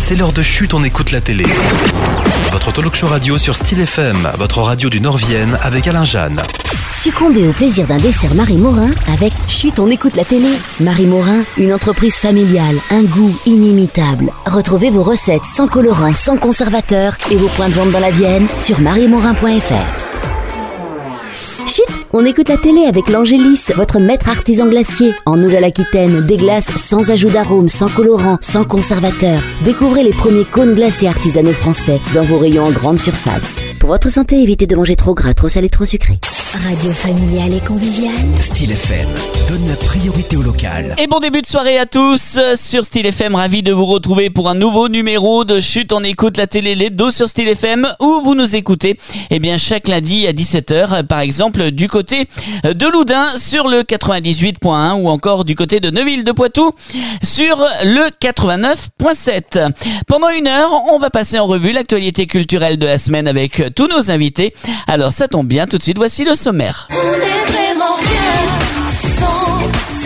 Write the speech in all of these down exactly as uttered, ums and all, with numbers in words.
c'est l'heure de Chut, on écoute la télé. Votre talk show radio sur Style F M, votre radio du Nord-Vienne avec Alain Jeanne. Succombez au plaisir d'un dessert Marie Morin avec Chut, on écoute la télé. Marie Morin, une entreprise familiale, un goût inimitable. Retrouvez vos recettes sans colorant, sans conservateur et vos points de vente dans la Vienne sur marie morin point f r. Chut, on écoute la télé avec l'Angélis, votre maître artisan glacier. En Nouvelle-Aquitaine, des glaces sans ajout d'arôme, sans colorant, sans conservateur. Découvrez les premiers cônes glacés artisanaux français dans vos rayons en grande surface. Pour votre santé, évitez de manger trop gras, trop salé, trop sucré. Radio familiale et conviviale. Style F M donne la priorité au local. Et bon début de soirée à tous sur Style F M. Ravi de vous retrouver pour un nouveau numéro de Chut, on écoute la télé, les dos sur Style F M, où vous nous écoutez eh bien chaque lundi à dix-sept heures, par exemple du côté de Loudun sur le quatre-vingt-dix-huit point un ou encore du côté de Neuville de Poitou sur le quatre-vingt-neuf point sept. Pendant une heure, on va passer en revue l'actualité culturelle de la semaine avec tous nos invités. Alors ça tombe bien, tout de suite voici le sommaire. On est vraiment rien sans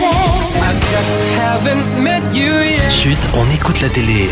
elle. Chut, on écoute la télé.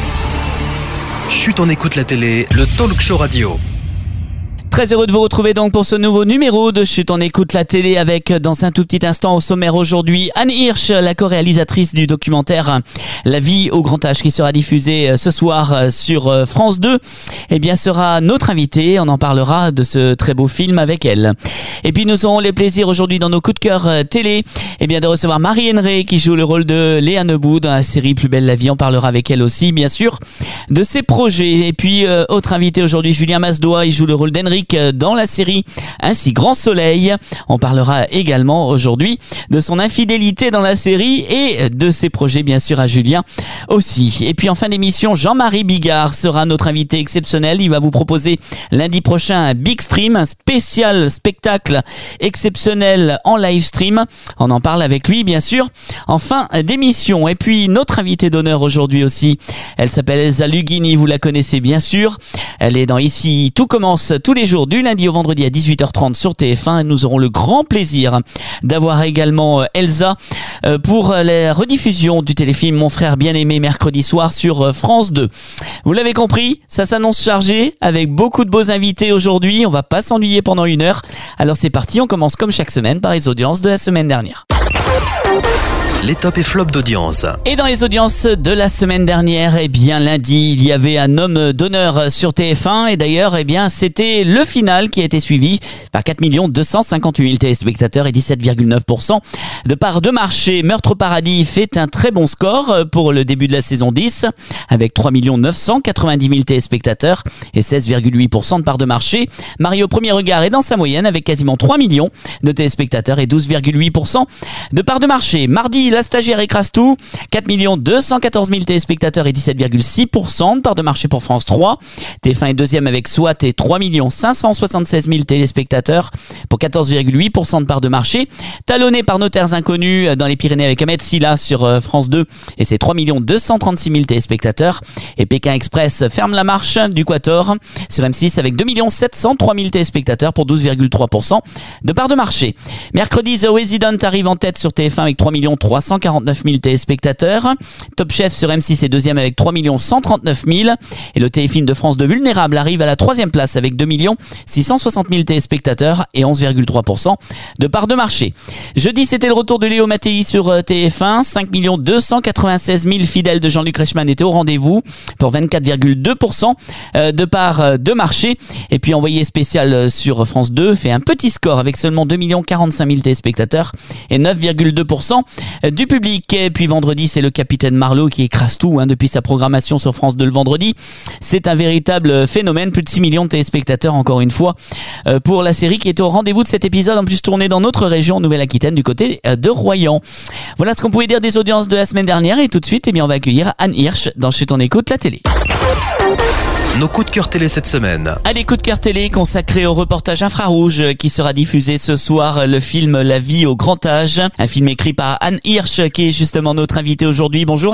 Chut, on écoute la télé, le talk show radio. Très heureux de vous retrouver donc pour ce nouveau numéro de Chut, on écoute la télé avec dans un tout petit instant au sommaire aujourd'hui Anne Hirsch, la co-réalisatrice du documentaire La vie au grand âge qui sera diffusé ce soir sur France deux. Eh bien sera notre invitée, on en parlera de ce très beau film avec elle. Et puis nous aurons les plaisirs aujourd'hui dans nos coups de cœur télé eh bien de recevoir Marie Henry qui joue le rôle de Léa Nebou dans la série Plus belle la vie. On parlera avec elle aussi bien sûr de ses projets. Et puis euh, autre invité aujourd'hui Julien Masdois, il joue le rôle d'Henrik dans la série Ainsi grand soleil. On parlera également aujourd'hui de son infidélité dans la série et de ses projets bien sûr à Julien aussi. Et puis en fin d'émission, Jean-Marie Bigard sera notre invité exceptionnel. Il va vous proposer lundi prochain un big stream, un spécial spectacle exceptionnel en live stream. On en parle avec lui bien sûr en fin d'émission. Et puis notre invitée d'honneur aujourd'hui aussi, elle s'appelle Elsa Lughini, vous la connaissez bien sûr. Elle est dans Ici tout commence tous les jours du lundi au vendredi à dix-huit heures trente sur T F un. Nous aurons le grand plaisir d'avoir également Elsa pour la rediffusion du téléfilm Mon frère bien-aimé mercredi soir sur France deux. Vous l'avez compris, ça s'annonce chargé avec beaucoup de beaux invités aujourd'hui. On va pas s'ennuyer pendant une heure. Alors c'est parti, on commence comme chaque semaine par les audiences de la semaine dernière. Les tops et flops d'audience. Et dans les audiences de la semaine dernière, eh bien lundi, il y avait un homme d'honneur sur T F un et d'ailleurs, eh bien c'était le final qui a été suivi par quatre millions deux cent cinquante-huit mille téléspectateurs et dix-sept virgule neuf pour cent de part de marché. Meurtre au paradis fait un très bon score pour le début de la saison dix avec trois millions neuf cent quatre-vingt-dix mille téléspectateurs et seize virgule huit pour cent de part de marché. Mario au premier regard est dans sa moyenne avec quasiment trois millions de téléspectateurs et douze virgule huit pour cent de part de marché. Mardi, La stagiaire écrase tout, quatre millions deux cent quatorze mille téléspectateurs et dix-sept virgule six pour cent de part de marché pour France trois. T F un est deuxième avec SWAT et trois millions cinq cent soixante-seize mille téléspectateurs pour quatorze virgule huit pour cent de part de marché. Talonné par Notaires inconnus dans les Pyrénées avec Ahmed Silla sur France deux et c'est trois millions deux cent trente-six mille téléspectateurs. Et Pékin Express ferme la marche du Quator sur M six avec deux millions sept cent trois mille téléspectateurs pour douze virgule trois pour cent de part de marché. Mercredi, The Resident arrive en tête sur T F un avec trois millions trois cent quarante-neuf mille téléspectateurs. Top Chef sur M six est deuxième avec trois millions cent trente-neuf mille. Et le téléfilm de France deux Vulnérable arrive à la troisième place avec deux millions six cent soixante mille téléspectateurs et onze virgule trois pour cent de part de marché. Jeudi, c'était le retour de Léo Mattei sur T F un. cinq millions deux cent quatre-vingt-seize mille fidèles de Jean-Luc Reichmann étaient au rendez-vous pour vingt-quatre virgule deux pour cent de part de marché. Et puis Envoyé spécial sur France deux fait un petit score avec seulement deux millions quarante-cinq mille téléspectateurs et neuf virgule deux pour cent du public. Et puis vendredi, c'est le Capitaine Marlowe qui écrase tout hein, depuis sa programmation sur France deux le vendredi. C'est un véritable phénomène, plus de six millions de téléspectateurs encore une fois euh, pour la série qui était au rendez-vous de cet épisode, en plus tourné dans notre région Nouvelle-Aquitaine du côté de Royan. Voilà ce qu'on pouvait dire des audiences de la semaine dernière et tout de suite, eh bien, on va accueillir Anne Hirsch dans Chut, on écoute la télé. Nos coups de cœur télé cette semaine. Allez, coup de cœur télé consacré au reportage Infrarouge qui sera diffusé ce soir, le film La vie au grand âge, un film écrit par Anne Hirsch qui est justement notre invitée aujourd'hui. Bonjour Anne.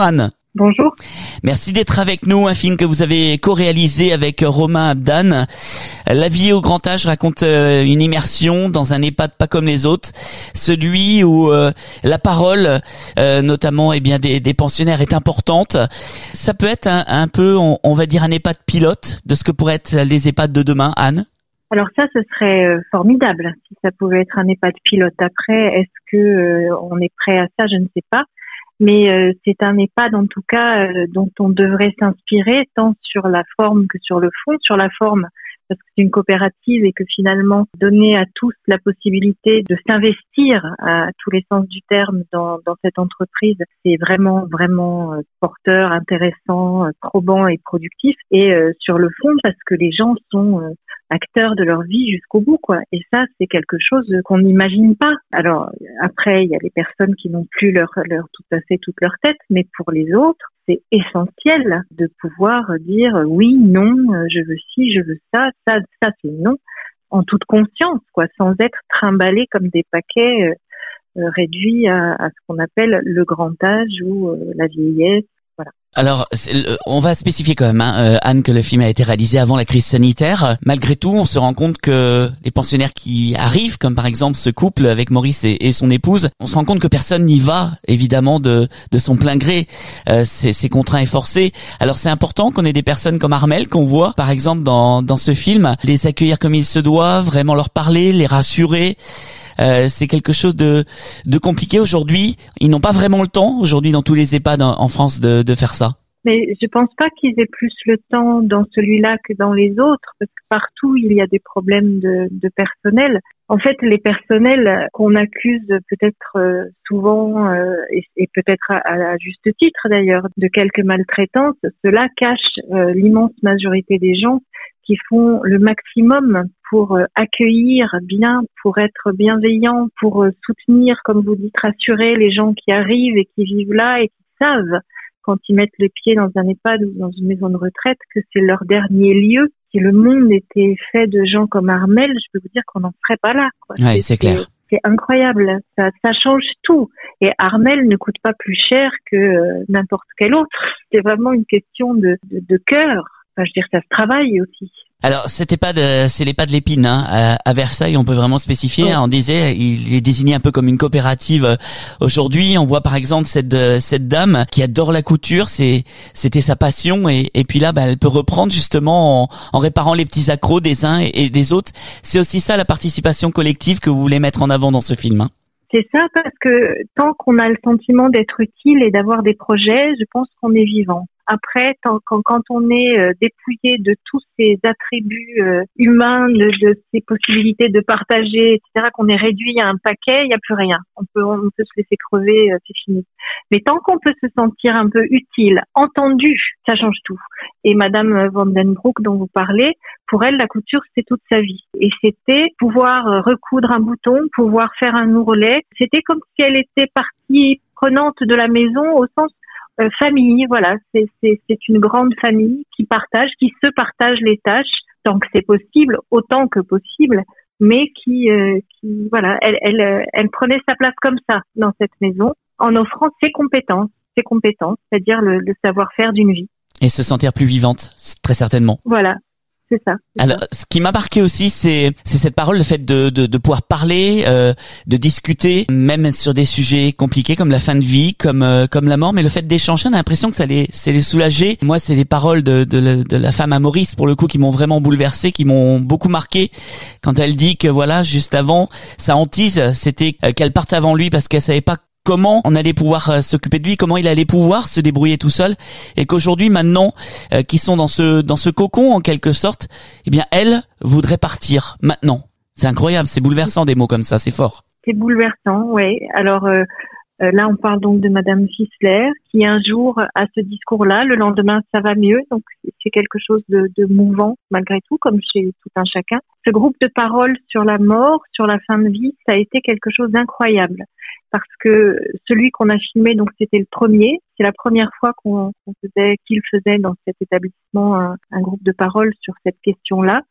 Bonjour. Merci d'être avec nous, un film que vous avez co-réalisé avec Romain Abdan. La vie au grand âge raconte une immersion dans un EHPAD pas comme les autres, celui où euh, la parole, euh, notamment eh bien des, des pensionnaires, est importante. Ça peut être un, un peu, on, on va dire, un EHPAD pilote de ce que pourraient être les EHPAD de demain, Anne. Alors ça, ce serait formidable si ça pouvait être un EHPAD pilote. Après, est-ce que euh, on est prêt à ça? Je ne sais pas. Mais euh, c'est un EHPAD en tout cas euh, dont on devrait s'inspirer tant sur la forme que sur le fond. Sur la forme, parce que c'est une coopérative et que finalement donner à tous la possibilité de s'investir à tous les sens du terme dans, dans cette entreprise, c'est vraiment vraiment porteur, intéressant, probant et productif. Et euh, sur le fond, parce que les gens sont euh, acteurs de leur vie jusqu'au bout, quoi. Et ça, c'est quelque chose qu'on n'imagine pas. Alors après, il y a les personnes qui n'ont plus leur, leur tout à fait toute leur tête, mais pour les autres, c'est essentiel de pouvoir dire oui, non, je veux ci, je veux ça, ça, ça, c'est non, en toute conscience, quoi, sans être trimballé comme des paquets euh, réduits à, à ce qu'on appelle le grand âge ou euh, la vieillesse. Voilà. Alors, on va spécifier quand même, hein, Anne, que le film a été réalisé avant la crise sanitaire. Malgré tout, on se rend compte que les pensionnaires qui arrivent, comme par exemple ce couple avec Maurice et, et son épouse, on se rend compte que personne n'y va, évidemment, de, de son plein gré. Euh, c'est, c'est contraint et forcé. Alors, c'est important qu'on ait des personnes comme Armelle, qu'on voit, par exemple, dans, dans ce film, les accueillir comme il se doit, vraiment leur parler, les rassurer. Euh, c'est quelque chose de, de compliqué aujourd'hui. Ils n'ont pas vraiment le temps aujourd'hui dans tous les EHPAD en, en France de, de faire ça. Mais je pense pas qu'ils aient plus le temps dans celui-là que dans les autres, parce que partout il y a des problèmes de, de personnel. En fait, les personnels qu'on accuse peut-être euh, souvent, euh, et, et peut-être à, à juste titre d'ailleurs, de quelques maltraitances, cela cache euh, l'immense majorité des gens qui font le maximum pour euh, accueillir bien, pour être bienveillants, pour euh, soutenir, comme vous dites, rassurer les gens qui arrivent et qui vivent là et qui savent, quand ils mettent le pied dans un EHPAD ou dans une maison de retraite, que c'est leur dernier lieu. Si le monde était fait de gens comme Armelle, je peux vous dire qu'on n'en serait pas là, quoi. Ouais, c'est, c'est clair. C'est, c'est incroyable. Ça, ça change tout. Et Armelle ne coûte pas plus cher que euh, n'importe quel autre. C'est vraiment une question de, de, de cœur. Enfin, je veux dire, ça se travaille aussi. Alors, cet EHPAD, c'est l'EHPAD Lépine, hein, à, à Versailles, on peut vraiment spécifier. Oh. Hein, on disait, il est désigné un peu comme une coopérative aujourd'hui. On voit par exemple cette cette dame qui adore la couture, c'est c'était sa passion, et, et puis là, bah, elle peut reprendre justement en, en réparant les petits accros des uns et, et des autres. C'est aussi ça la participation collective que vous voulez mettre en avant dans ce film, hein. C'est ça, parce que tant qu'on a le sentiment d'être utile et d'avoir des projets, je pense qu'on est vivant. Après, tant, quand, quand on est euh, dépouillé de tous ces attributs euh, humains, de, de ces possibilités de partager, et cetera, qu'on est réduit à un paquet, il n'y a plus rien. On peut, on peut se laisser crever, euh, c'est fini. Mais tant qu'on peut se sentir un peu utile, entendu, ça change tout. Et Madame Van Den Broek, dont vous parlez, pour elle, la couture, c'est toute sa vie. Et c'était pouvoir recoudre un bouton, pouvoir faire un ourlet. C'était comme si elle était partie prenante de la maison au sens euh, famille. Voilà, c'est, c'est, c'est une grande famille qui partage, qui se partage les tâches tant que c'est possible, autant que possible, mais qui, euh, qui voilà, elle, elle, elle prenait sa place comme ça dans cette maison en offrant ses compétences, ses compétences, c'est-à-dire le, le savoir-faire d'une vie. Et se sentir plus vivante, très certainement. Voilà. C'est ça. C'est Alors, ça. ce qui m'a marqué aussi, c'est c'est cette parole, le fait de de, de pouvoir parler, euh, de discuter, même sur des sujets compliqués comme la fin de vie, comme euh, comme la mort, mais le fait d'échanger, on a l'impression que ça les c'est les soulager. Moi, c'est les paroles de de la, de la femme à Maurice, pour le coup, qui m'ont vraiment bouleversé, qui m'ont beaucoup marqué, quand elle dit que voilà, juste avant, sa hantise, c'était euh, qu'elle parte avant lui parce qu'elle savait pas comment on allait pouvoir euh, s'occuper de lui, comment il allait pouvoir se débrouiller tout seul, et qu'aujourd'hui, maintenant, euh, qu'ils sont dans ce dans ce cocon en quelque sorte, eh bien, elle voudrait partir maintenant. C'est incroyable, c'est bouleversant des mots comme ça, c'est fort. C'est bouleversant, oui. Alors euh, euh, là, on parle donc de Madame Fissler, qui un jour a ce discours-là, le lendemain, ça va mieux. Donc c'est quelque chose de, de mouvant malgré tout, comme chez tout un chacun. Ce groupe de paroles sur la mort, sur la fin de vie, ça a été quelque chose d'incroyable. Parce que celui qu'on a filmé, donc c'était le premier, c'est la première fois qu'on, qu'on faisait, qu'il faisait dans cet établissement un, un groupe de paroles sur cette question-là.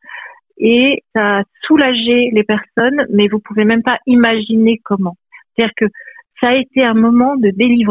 Et ça a soulagé les personnes, mais vous pouvez même pas imaginer comment. C'est-à-dire que ça a été un moment de délivrance.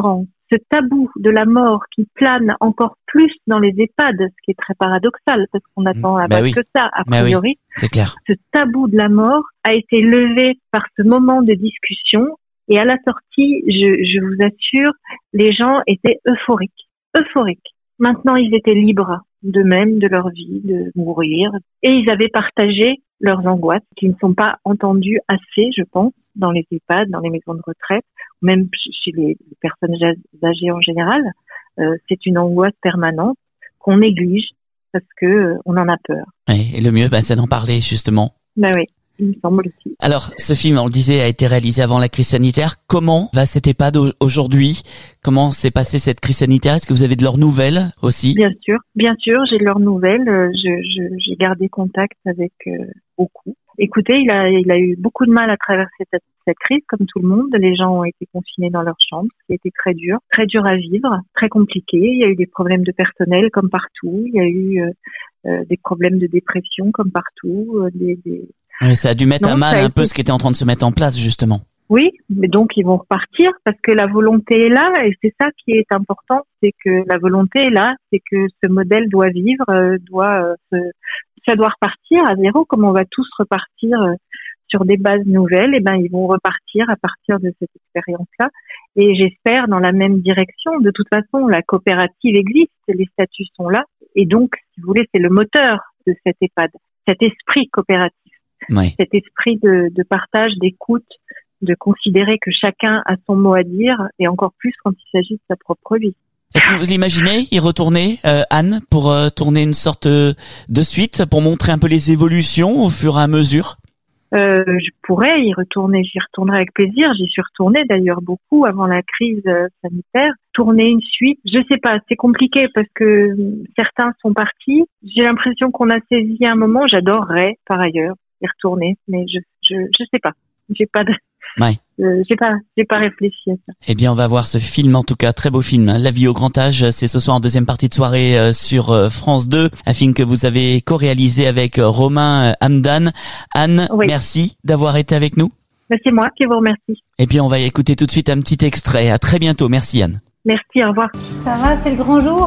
ce tabou de la mort qui plane encore plus dans les EHPAD, ce qui est très paradoxal parce qu'on attend à bah oui. que ça, a bah priori. Oui, c'est clair. Ce tabou de la mort a été levé par ce moment de discussion et à la sortie, je, je vous assure, les gens étaient euphoriques, euphoriques. Maintenant, ils étaient libres d'eux-mêmes, de leur vie, de mourir et ils avaient partagé leurs angoisses qui ne sont pas entendues assez, je pense, dans les EHPAD, dans les maisons de retraite, même chez les personnes âgées en général. Euh, c'est une angoisse permanente qu'on néglige parce que euh, on en a peur. Oui, et le mieux, bah, c'est d'en parler justement. Ben oui, il me semble aussi. Alors, ce film, on le disait, a été réalisé avant la crise sanitaire. Comment va cette EHPAD aujourd'hui ? Comment s'est passée cette crise sanitaire ? Est-ce que vous avez de leurs nouvelles aussi ? Bien sûr, bien sûr, j'ai de leurs nouvelles. Je, je, j'ai gardé contact avec euh, beaucoup. Écoutez, il a, il a eu beaucoup de mal à traverser cette, cette crise, comme tout le monde. Les gens ont été confinés dans leurs chambres, ce qui a été très dur, très dur à vivre, très compliqué. Il y a eu des problèmes de personnel comme partout. Il y a eu euh, euh, des problèmes de dépression comme partout. Euh, des, des... Oui, ça a dû mettre Donc, à mal un été... peu ce qui était en train de se mettre en place, justement. Oui, mais donc ils vont repartir parce que la volonté est là et c'est ça qui est important, c'est que la volonté est là, c'est que ce modèle doit vivre, euh, doit euh, se... ça doit repartir à zéro, comme on va tous repartir euh, sur des bases nouvelles, et ben ils vont repartir à partir de cette expérience-là et j'espère dans la même direction. De toute façon, la coopérative existe, les statuts sont là et donc, si vous voulez, c'est le moteur de cette EHPAD, cet esprit coopératif, oui. cet esprit de, de partage, d'écoute, de considérer que chacun a son mot à dire et encore plus quand il s'agit de sa propre vie. Est-ce que vous imaginez y retourner, euh, Anne, pour euh, tourner une sorte euh, de suite, pour montrer un peu les évolutions au fur et à mesure ? euh, Je pourrais y retourner, j'y retournerai avec plaisir. J'y suis retournée d'ailleurs beaucoup avant la crise euh, sanitaire. Tourner une suite, je sais pas, c'est compliqué parce que certains sont partis. J'ai l'impression qu'on a saisi un moment. J'adorerais par ailleurs y retourner, mais je je je sais pas. J'ai pas de Ouais. Euh, j'ai pas, j'ai pas réfléchi à ça. Eh bien, on va voir ce film, en tout cas, très beau film. La vie au grand âge, c'est ce soir en deuxième partie de soirée euh, sur euh, France deux, un film que vous avez co-réalisé avec euh, Romain euh, Hamdan. Anne, oui. Merci d'avoir été avec nous. Ben, c'est moi qui vous remercie. Et puis, on va écouter tout de suite un petit extrait. À très bientôt. Merci, Anne. Merci, au revoir. Ça va, c'est le grand jour ?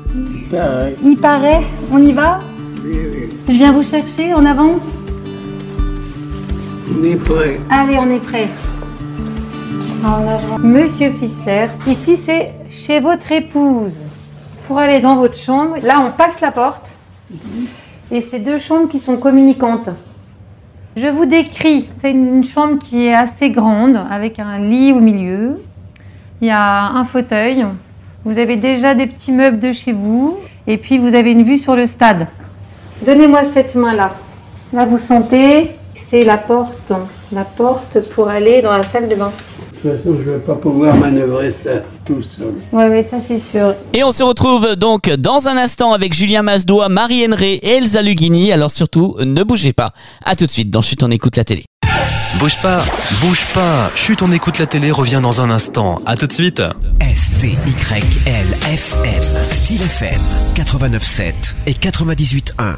Il paraît. Il paraît. On y va ? Oui, oui. Je viens vous chercher en avant ? On est prêt. Allez, on est prêt. En avant. Monsieur Fissler, ici c'est chez votre épouse. Pour aller dans votre chambre, là on passe la porte. Et c'est deux chambres qui sont communicantes. Je vous décris, c'est une chambre qui est assez grande, avec un lit au milieu. Il y a un fauteuil. Vous avez déjà des petits meubles de chez vous. Et puis vous avez une vue sur le stade. Donnez-moi cette main-là. Là vous sentez, c'est la porte. La porte pour aller dans la salle de bain. De toute façon, je ne vais pas pouvoir manœuvrer ça tout seul. Oui, oui, ça c'est sûr. Et on se retrouve donc dans un instant avec Julien Masdoua, Marie Henry et Elsa Lughini. Alors surtout, ne bougez pas. À tout de suite dans Chut, on écoute la télé. Bouge pas, bouge pas. Chut, on écoute la télé revient dans un instant. À tout de suite. S T Y L F M, Style F M, quatre-vingt-neuf sept et quatre-vingt-dix-huit un.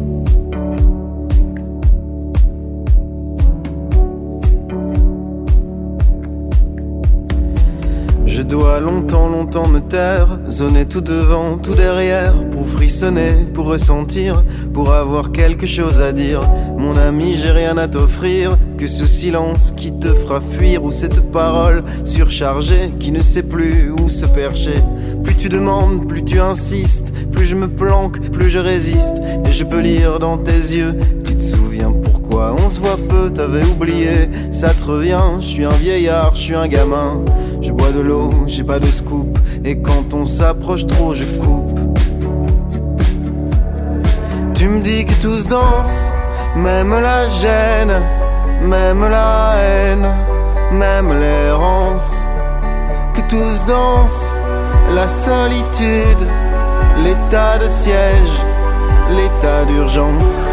Je dois longtemps, longtemps me taire, zoner tout devant, tout derrière, pour frissonner, pour ressentir, pour avoir quelque chose à dire. Mon ami, j'ai rien à t'offrir, que ce silence qui te fera fuir, ou cette parole surchargée qui ne sait plus où se percher. Plus tu demandes, plus tu insistes, plus je me planque, plus je résiste, et je peux lire dans tes yeux, tu te souviens pourquoi on se voit peu, t'avais oublié, ça te revient, je suis un vieillard, je suis un gamin. Je bois de l'eau, j'ai pas de scoop, et quand on s'approche trop, je coupe. Tu me dis que tous dansent, même la gêne, même la haine, même l'errance. Que tous dansent, la solitude, l'état de siège, l'état d'urgence.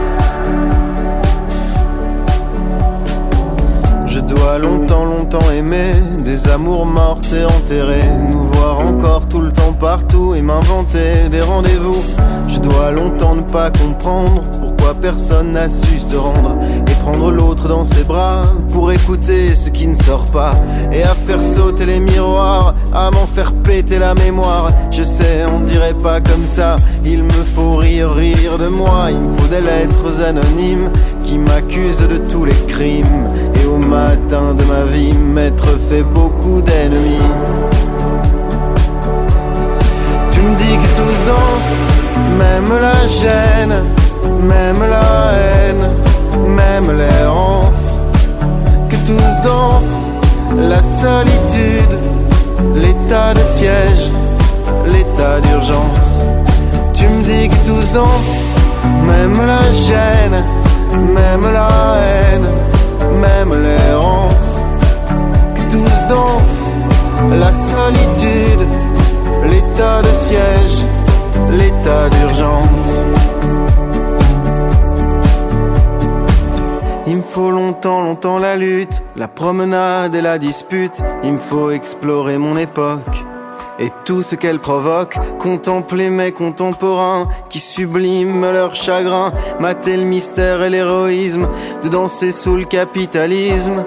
Je dois longtemps, longtemps aimer des amours mortes et enterrées, nous voir encore tout le temps partout et m'inventer des rendez-vous. Je dois longtemps ne pas comprendre pourquoi pourquoi personne n'a su se rendre et prendre l'autre dans ses bras pour écouter ce qui ne sort pas et à faire sauter les miroirs, à m'en faire péter la mémoire. Je sais, on dirait pas comme ça, il me faut rire, rire de moi. Il me faut des lettres anonymes qui m'accusent de tous les crimes et au matin de ma vie m'être fait beaucoup d'ennemis. Tu me dis que tous dansent, même la gêne, même la haine, même l'errance. Que tous dansent, la solitude, l'état de siège, l'état d'urgence. Tu me dis que tous dansent, même la gêne, même la haine, même l'errance. Que tous dansent, la solitude, l'état de siège, l'état d'urgence. Il me faut longtemps, longtemps la lutte, la promenade et la dispute. Il me faut explorer mon époque et tout ce qu'elle provoque. Contempler mes contemporains qui subliment leur chagrin. Mater le mystère et l'héroïsme de danser sous le capitalisme.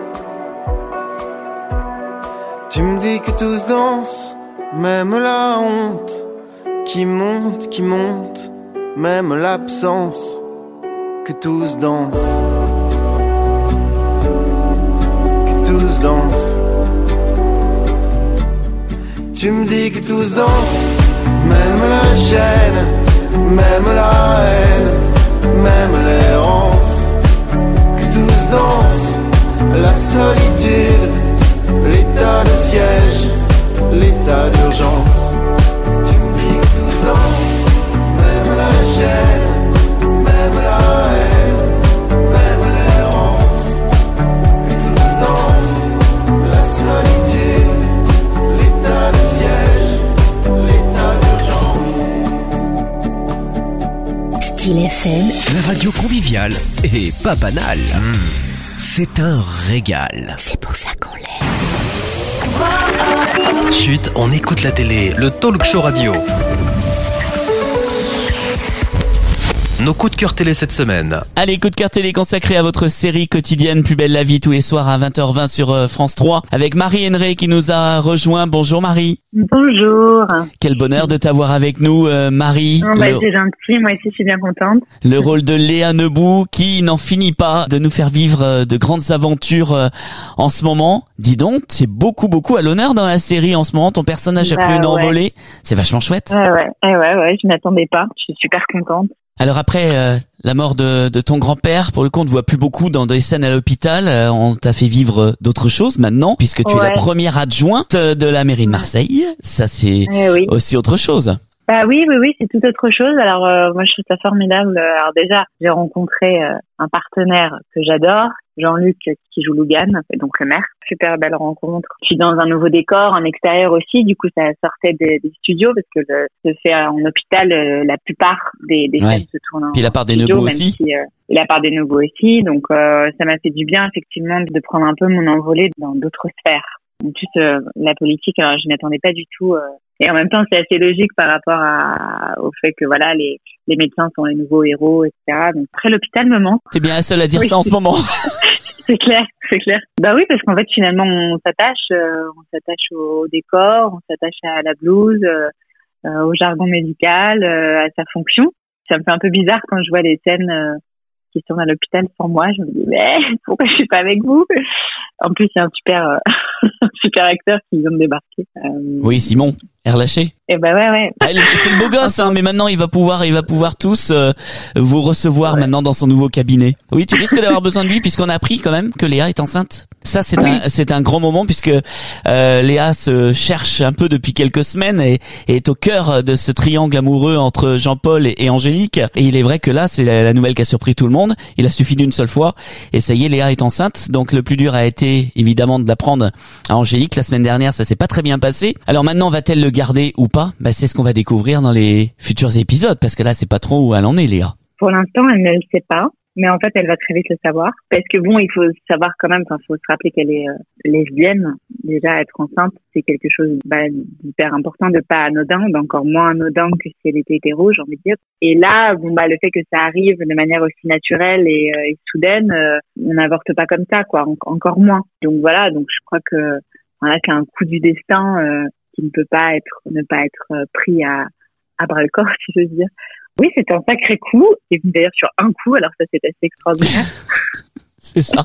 Tu me dis que tous dansent, même la honte qui monte, qui monte, même l'absence. Que tous dansent, que tous dansent. Tu me dis que tous dansent, même la gêne, même la haine, même l'errance. Que tous dansent, la solitude, l'état de siège, l'état d'urgence. Tu me dis que tous dansent, même la gêne, même la haine, même l'errance. Que tous dansent, la solitude, l'état de siège, l'état d'urgence. Style F M, La radio conviviale et pas banale. Mmh. C'est un régal. c'est pour ça qu'on l'aime. Chut, on écoute la télé, le talk show radio. Nos coups de cœur télé cette semaine. Allez, coup de cœur télé consacré à votre série quotidienne Plus belle la vie tous les soirs à vingt heures vingt sur euh, France trois avec Marie Henry qui nous a rejoint. Bonjour Marie. Bonjour. Quel bonheur de t'avoir avec nous euh, Marie. Oh, bah, le, c'est gentil, moi aussi je suis bien contente. le rôle de Léa Nebou qui n'en finit pas de nous faire vivre euh, de grandes aventures euh, en ce moment. Dis donc, c'est beaucoup beaucoup à l'honneur dans la série en ce moment. Ton personnage a Bah, pris une ouais. envolée. C'est vachement chouette. Ouais, ouais, ouais, ouais, ouais, je m'attendais pas, je suis super contente. Alors après euh, la mort de, de ton grand-père, pour le coup, on ne voit plus beaucoup dans des scènes à l'hôpital. Euh, on t'a fait vivre d'autres choses maintenant, puisque tu Ouais. es la première adjointe de la mairie de Marseille. Ça, c'est Eh oui. aussi autre chose. Bah oui, oui, oui, c'est tout autre chose. Alors euh, moi je trouve ça formidable. Alors déjà, j'ai rencontré euh, un partenaire que j'adore, Jean-Luc qui joue Lougan, donc le maire. Super belle rencontre. Je suis dans un nouveau décor, en extérieur aussi. Du coup, ça sortait des, des studios parce que le, se fait en hôpital. euh, la plupart des, des Ouais. scènes se tournent en Puis la part des studio, Nebou même aussi. si, euh, et la part des Nebou aussi. Donc euh, ça m'a fait du bien effectivement de prendre un peu mon envolée dans d'autres sphères. En plus, euh, la politique, alors je m'y attendais pas du tout. Euh, et en même temps, c'est assez logique par rapport à, au fait que voilà, les, les médecins sont les nouveaux héros, et cetera. Donc après, l'hôpital me manque. T'es bien la seule à dire Oui. ça en ce moment. C'est clair, c'est clair. Bah oui, parce qu'en fait, finalement, on s'attache, euh, on s'attache au décor, on s'attache à la blouse, euh, euh, au jargon médical, euh, à sa fonction. Ça me fait un peu bizarre quand je vois les scènes euh, qui sont à l'hôpital sans moi. Je me dis, mais pourquoi je suis pas avec vous? En plus, il y a un super, euh, super acteur qui vient de débarquer. Euh, Oui, Simon, air lâché. Et bah ouais, ouais. Ah, il- c'est le beau gosse, hein, mais maintenant il va pouvoir, il va pouvoir tous euh, vous recevoir maintenant dans son nouveau cabinet. Oui, tu risques d'avoir besoin de lui puisqu'on a appris quand même que Léa est enceinte. Ça, c'est Oui. un, c'est un grand moment puisque euh, Léa se cherche un peu depuis quelques semaines et, et est au cœur de ce triangle amoureux entre Jean-Paul et, et Angélique. Et il est vrai que là, c'est la, la nouvelle qui a surpris tout le monde. Il a suffi d'une seule fois et ça y est, Léa est enceinte. Donc le plus dur a été évidemment de l'apprendre à Angélique. La semaine dernière, ça s'est pas très bien passé. Alors maintenant, va-t-elle le garder ou pas? Bah, c'est ce qu'on va découvrir dans les futurs épisodes parce que là, c'est pas trop où elle en est, Léa. Pour l'instant, elle ne le sait pas. Mais en fait, elle va très vite le savoir. Parce que bon, il faut savoir quand même, enfin, il faut se rappeler qu'elle est euh, lesbienne. Déjà, être enceinte, c'est quelque chose bah, d'hyper important, de pas anodin, d'encore moins anodin que si elle était hétéro, j'ai envie de dire. Et là, bon, bah, le fait que ça arrive de manière aussi naturelle et, euh, et soudaine, euh, on n'avorte pas comme ça, quoi, en- encore moins. Donc voilà, donc je crois que voilà, qu'il y a un coup du destin euh, qui ne peut pas être, ne pas être euh, pris à, à bras le corps, si je veux dire. Oui, c'était un sacré coup, et d'ailleurs sur un coup, alors ça c'est assez extraordinaire. C'est ça.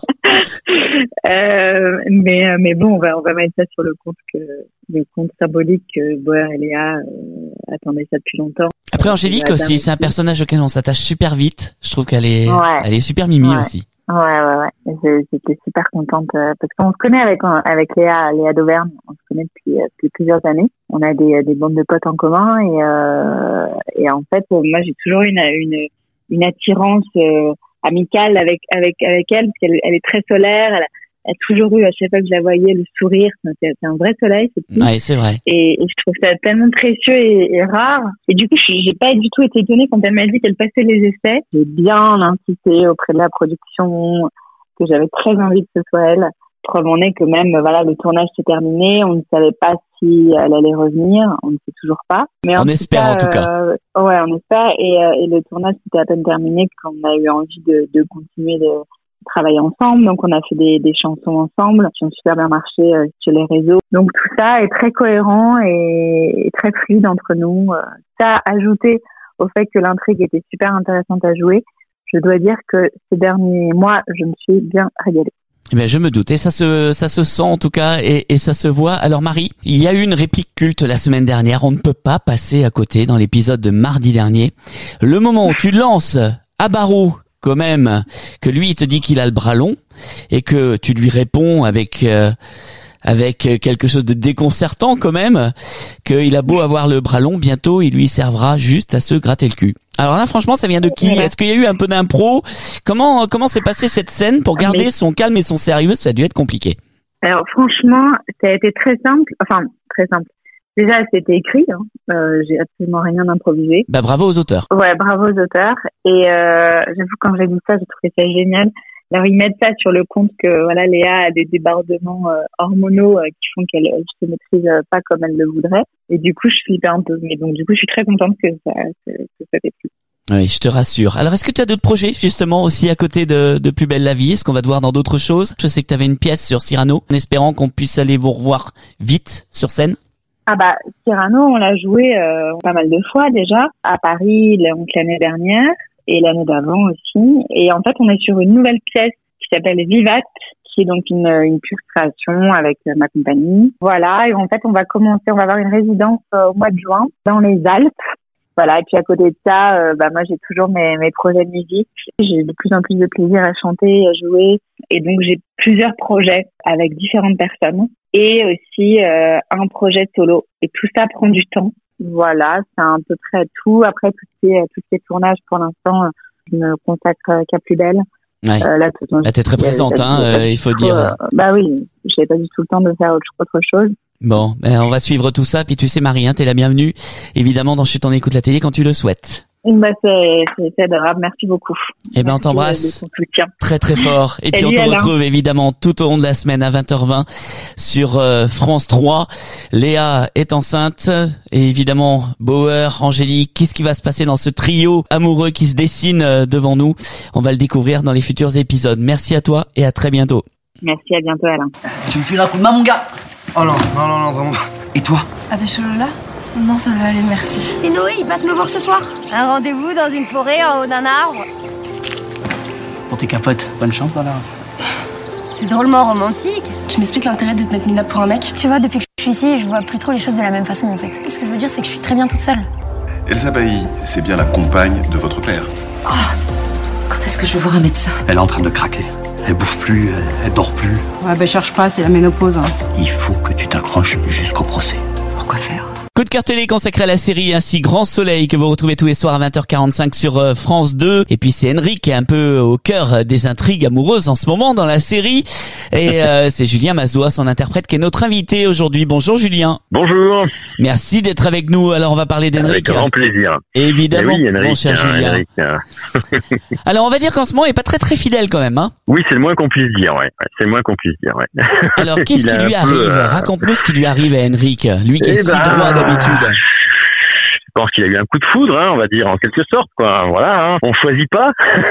euh, mais mais bon, on va on va mettre ça sur le compte que le compte symbolique que Boer et Léa euh, attendaient ça depuis longtemps. Après Angélique Euh, aussi, c'est un personnage auquel on s'attache super vite. Je trouve qu'elle est, Ouais. elle est super mimi Ouais. aussi. Ouais, ouais, ouais. Je- J'étais super contente euh, parce qu'on se connaît avec avec Léa, Léa d'Auvergne. On se connaît depuis, euh, depuis plusieurs années. On a des des bandes de potes en commun et euh, et en fait, euh, moi j'ai toujours une une une attirance euh, amicale avec avec avec elle parce qu'elle elle est très solaire. Elle a, elle a toujours eu à chaque fois que je la voyais le sourire. C'est c'est un vrai soleil, cette fille. Ouais, c'est vrai. Et, et je trouve ça tellement précieux et, et rare. Et du coup, je- j'ai pas du tout été étonnée quand elle m'a dit qu'elle passait les essais. J'ai bien insisté auprès de la production que j'avais très envie que ce soit elle. Preuve en est que même, voilà, le tournage s'est terminé. On ne savait pas si elle allait revenir. On ne sait toujours pas. Mais On tout espère, en tout cas. euh, ouais, on espère. Et, euh, et le tournage s'était à peine terminé quand on a eu envie de, de continuer de travailler ensemble. Donc, on a fait des, des chansons ensemble qui ont super bien marché euh, sur les réseaux. Donc, tout ça est très cohérent et, et très fluide entre nous. Euh, Ça, ajouté au fait que l'intrigue était super intéressante à jouer, je dois dire que ces derniers mois, je me suis bien régalée. Eh ben, je me doute. Et ça se, ça se sent en tout cas et, et ça se voit. Alors Marie, il y a eu une réplique culte la semaine dernière. On ne peut pas passer à côté dans l'épisode de mardi dernier. Le moment où tu lances à Barou quand même que lui il te dit qu'il a le bras long et que tu lui réponds avec euh, avec quelque chose de déconcertant quand même, qu'il a beau avoir le bras long, bientôt il lui servra juste à se gratter le cul. Alors là franchement ça vient de qui? Est-ce qu'il y a eu un peu d'impro? Comment comment s'est passée cette scène pour garder Mais- son calme et son sérieux? Ça a dû être compliqué. Alors franchement, ça a été très simple. Enfin, très simple. Déjà, c'était écrit. Hein. Euh, j'ai absolument rien improvisé. Bah bravo aux auteurs. Ouais, bravo aux auteurs. Et euh, j'avoue, quand j'ai dit ça, j'ai trouvé ça génial. Alors, ils mettent ça sur le compte que voilà, Léa a des débordements euh, hormonaux euh, qui font qu'elle elle se maîtrise euh, pas comme elle le voudrait. Et du coup, je flippais un peu. Mais donc, du coup, je suis très contente que ça, que, que ça t'ait plu. Oui, je te rassure. Alors, est-ce que tu as d'autres projets, justement, aussi à côté de, de Plus belle la vie? Est-ce qu'on va te voir dans d'autres choses? Je sais que tu avais une pièce sur Cyrano, en espérant qu'on puisse aller vous revoir vite sur scène. Ah bah, Cyrano, on l'a joué euh, pas mal de fois déjà, à Paris donc l'année dernière et l'année d'avant aussi. Et en fait, on est sur une nouvelle pièce qui s'appelle Vivat, qui est donc une, une pure création avec euh, ma compagnie. Voilà, et en fait, on va commencer, on va avoir une résidence euh, au mois de juin dans les Alpes. Voilà, et puis à côté de ça, euh, bah moi j'ai toujours mes, mes projets de musique. J'ai de plus en plus de plaisir à chanter, à jouer, et donc j'ai plusieurs projets avec différentes personnes et aussi euh, un projet solo. Et tout ça prend du temps. Voilà, c'est à peu près tout. Après tous ces tous ces tournages, pour l'instant, je me consacre qu'à Plus belle. Ouais. Euh, là, tout, Là, t'es très présente, hein, euh, il faut dire. Euh, bah oui, j'ai pas du tout le temps de faire autre, autre chose. Bon, ben, on va suivre tout ça. Puis tu sais, Marie, hein, t'es la bienvenue, évidemment, dans Chut, on écoute la télé quand tu le souhaites. Bah c'est c'est c'est adorable, merci beaucoup. Eh ben, on Merci t'embrasse de ton soutien. très très fort. Et puis Salut, on te Alain. retrouve évidemment tout au long de la semaine à vingt heures vingt sur euh, France trois. Léa est enceinte et évidemment Bauer, Angélique. Qu'est-ce qui va se passer dans ce trio amoureux qui se dessine euh, devant nous? On va le découvrir dans les futurs épisodes. Merci à toi et à très bientôt. Merci, à bientôt Alain. Tu me files un coup de main, mon gars? Oh non, non, non, non, vraiment. Et toi? Ah ben Cholola? Non, ça va aller, merci. C'est Noé, il passe me voir ce soir. Un rendez-vous dans une forêt en haut d'un arbre. Pour tes capotes, bonne chance dans la... C'est drôlement romantique. Tu m'expliques l'intérêt de te mettre minable pour un mec? Tu vois, depuis que je suis ici, je vois plus trop les choses de la même façon en fait. Ce que je veux dire, c'est que je suis très bien toute seule. Elsa Bailly, c'est bien la compagne de votre père. Oh, quand est-ce que je vais voir un médecin? Elle est en train de craquer. Elle bouffe plus, elle, elle dort plus. Ouais, ben cherche pas, c'est la ménopause. Hein. Il faut que tu t'accroches jusqu'au procès. Pourquoi faire? Coup de cœur télé consacré à la série ainsi Grand Soleil que vous retrouvez tous les soirs à vingt heures quarante-cinq sur euh, France deux. Et puis c'est Henrik qui est un peu au cœur des intrigues amoureuses en ce moment dans la série. Et euh, c'est Julien Mazois, son interprète, qui est notre invité aujourd'hui. Bonjour Julien. Bonjour. Merci d'être avec nous. Alors on va parler d'Henrik. Avec grand plaisir. Évidemment, oui, Henrik, mon cher hein, Julien. Henrik, hein. Alors on va dire qu'en ce moment il est pas très très fidèle quand même, hein. Oui, c'est le moins qu'on puisse dire, ouais. C'est le moins qu'on puisse dire, ouais. Alors qu'est-ce qui lui arrive peu, euh... Raconte-nous ce qui lui arrive à Henrik, lui qui est eh si ben... droit d'habitude. Je pense qu'il a eu un coup de foudre, hein, on va dire en quelque sorte, quoi. Voilà, hein. On choisit pas.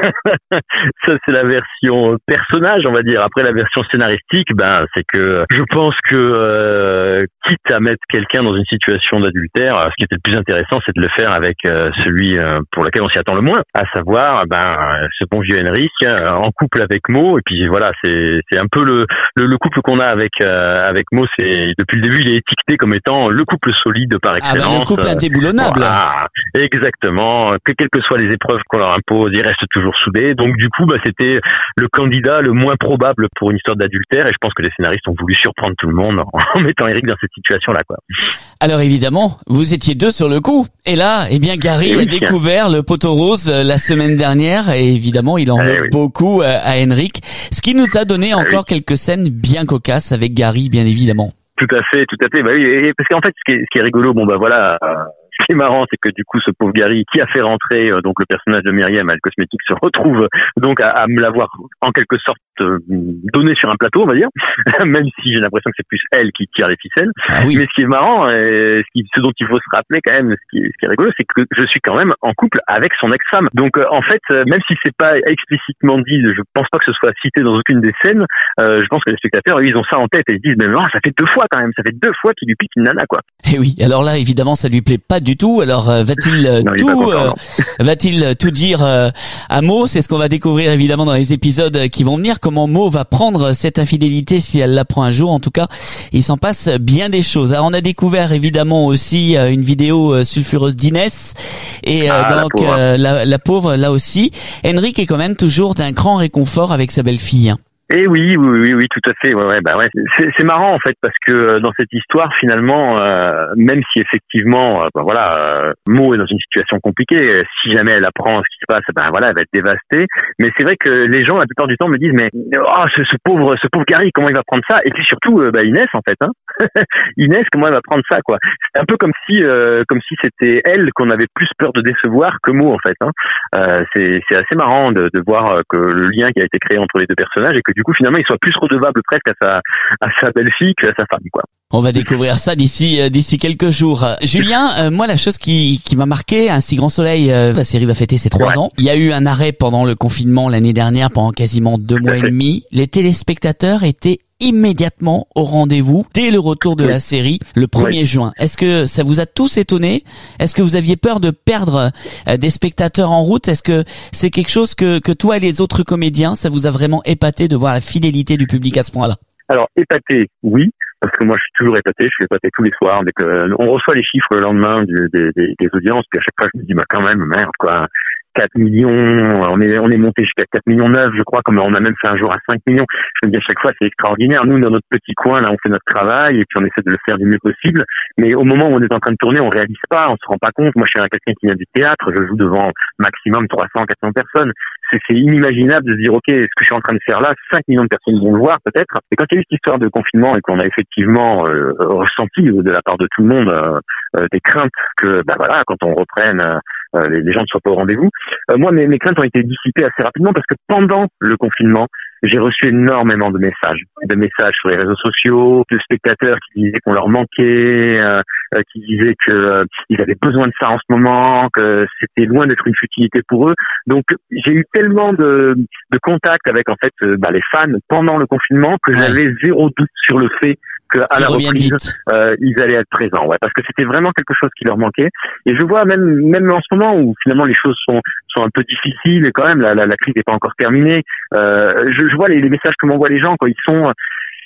Ça c'est la version personnage, on va dire. Après la version scénaristique, ben c'est que je pense que euh, quitte à mettre quelqu'un dans une situation d'adultère, ce qui était le plus intéressant, c'est de le faire avec euh, celui euh, pour lequel on s'y attend le moins, à savoir ben ce bon vieux Henrik euh, en couple avec Mo. Et puis voilà, c'est c'est un peu le le, le couple qu'on a avec euh, avec Mo. C'est depuis le début, il est étiqueté comme étant le couple solide par excellence. Ah ben le couple indéboulonnable. Voilà, exactement. Que quelles que soient les épreuves qu'on leur impose, ils restent toujours soudés. Donc du coup, bah, c'était le candidat le moins probable pour une histoire d'adultère. Et je pense que les scénaristes ont voulu surprendre tout le monde en mettant Henrik dans cette situation-là, quoi. Alors évidemment, vous étiez deux sur le coup. Et là, eh bien, Gary oui, a découvert le poteau rose la semaine dernière. Et évidemment, il en veut oui. beaucoup à Henrik. Ce qui nous a donné encore oui. quelques scènes bien cocasses avec Gary, bien évidemment. Tout à fait, tout à fait. Bah oui, et parce qu'en fait, ce qui est, ce qui est rigolo, bon bah voilà. Euh... Ce qui est marrant, c'est que du coup, ce pauvre Gary qui a fait rentrer euh, donc le personnage de Myriam à le cosmétique se retrouve donc à, à me l'avoir en quelque sorte euh, donné sur un plateau, on va dire, même si j'ai l'impression que c'est plus elle qui tire les ficelles. Ah oui. Mais ce qui est marrant, et ce, qui, ce dont il faut se rappeler quand même, ce qui, ce qui est rigolo, c'est que je suis quand même en couple avec son ex-femme. Donc euh, en fait, euh, même si c'est pas explicitement dit, je pense pas que ce soit cité dans aucune des scènes. Euh, je pense que les spectateurs, ils ont ça en tête et ils se disent, mais non, ça fait deux fois quand même, ça fait deux fois qu'il lui pique une nana, quoi. Et oui, alors là, évidemment, ça lui plaît pas du tout. Alors euh, va-t-il euh, non, tout content, euh, va-t-il tout dire euh, à Mo? C'est ce qu'on va découvrir évidemment dans les épisodes qui vont venir. Comment Mo va prendre cette infidélité si elle l'apprend un jour. En tout cas, il s'en passe bien des choses. Alors on a découvert évidemment aussi euh, une vidéo euh, sulfureuse d'Inès et euh, ah, donc la pauvre. Euh, la, la pauvre là aussi. Henrik est quand même toujours d'un grand réconfort avec sa belle-fille. Hein. Eh oui, oui, oui, oui, tout à fait. Ouais, ouais, bah ouais. C'est, c'est marrant en fait parce que dans cette histoire, finalement, euh, même si effectivement, euh, bah voilà, euh, Mo est dans une situation compliquée. Si jamais elle apprend ce qui se passe, ben voilà, elle va être dévastée. Mais c'est vrai que les gens, la plupart du temps, me disent mais oh, ce, ce pauvre, ce pauvre Gary, comment il va prendre ça? Et puis surtout, euh, bah Inès en fait, hein. Inès, comment elle va prendre ça, quoi? C'est un peu comme si, euh, comme si c'était elle qu'on avait plus peur de décevoir que Mo en fait. Hein. Euh, c'est, c'est assez marrant de, de voir que le lien qui a été créé entre les deux personnages et que du coup finalement il soit plus redevable presque à sa à sa belle-fille qu'à sa femme, quoi. On va découvrir ça d'ici euh, d'ici quelques jours. Julien, euh, moi la chose qui qui m'a marqué, un si grand soleil, euh, la série va fêter ses trois ouais. ans. Il y a eu un arrêt pendant le confinement l'année dernière pendant quasiment deux mois et demi. Les téléspectateurs étaient immédiatement au rendez-vous dès le retour de oui. la série le premier oui. juin. Est-ce que ça vous a tous étonné? Est-ce que vous aviez peur de perdre euh, des spectateurs en route? Est-ce que c'est quelque chose que que toi et les autres comédiens, ça vous a vraiment épaté de voir la fidélité du public à ce point-là? Alors épaté, oui. Parce que moi, je suis toujours épaté, je suis épaté tous les soirs. Dès que on reçoit les chiffres le lendemain du, des, des, des audiences, puis à chaque fois, je me dis, bah quand même, merde, quoi. quatre millions, on est, on est monté jusqu'à quatre millions neuf, je crois, comme on a même fait un jour à cinq millions. Je me dis à chaque fois, c'est extraordinaire. Nous, dans notre petit coin, là, on fait notre travail et puis on essaie de le faire du mieux possible. Mais au moment où on est en train de tourner, on réalise pas, on se rend pas compte. Moi, je suis quelqu'un qui vient du théâtre, je joue devant maximum trois cents, quatre cents personnes. C'est, c'est inimaginable de se dire, OK, ce que je suis en train de faire là, cinq millions de personnes vont le voir, peut-être. Et quand il y a eu cette histoire de confinement et qu'on a effectivement euh, ressenti de la part de tout le monde euh, euh, des craintes que, bah voilà, quand on reprenne, euh, les, les gens ne soient pas au rendez-vous. Euh, moi, mes, mes craintes ont été dissipées assez rapidement parce que pendant le confinement, j'ai reçu énormément de messages, de messages sur les réseaux sociaux, de spectateurs qui disaient qu'on leur manquait, euh, qui disaient que euh, ils avaient besoin de ça en ce moment, que c'était loin d'être une futilité pour eux. Donc, j'ai eu tellement de, de contacts avec en fait euh, bah, les fans pendant le confinement que ouais. j'avais zéro doute sur le fait qu'à la reprise, euh, ils allaient être présents, ouais, parce que c'était vraiment quelque chose qui leur manquait. Et je vois même même en ce moment où finalement les choses sont sont un peu difficiles et quand même la la, la crise n'est pas encore terminée. Euh, je, je vois les, les messages que m'envoient les gens quand ils sont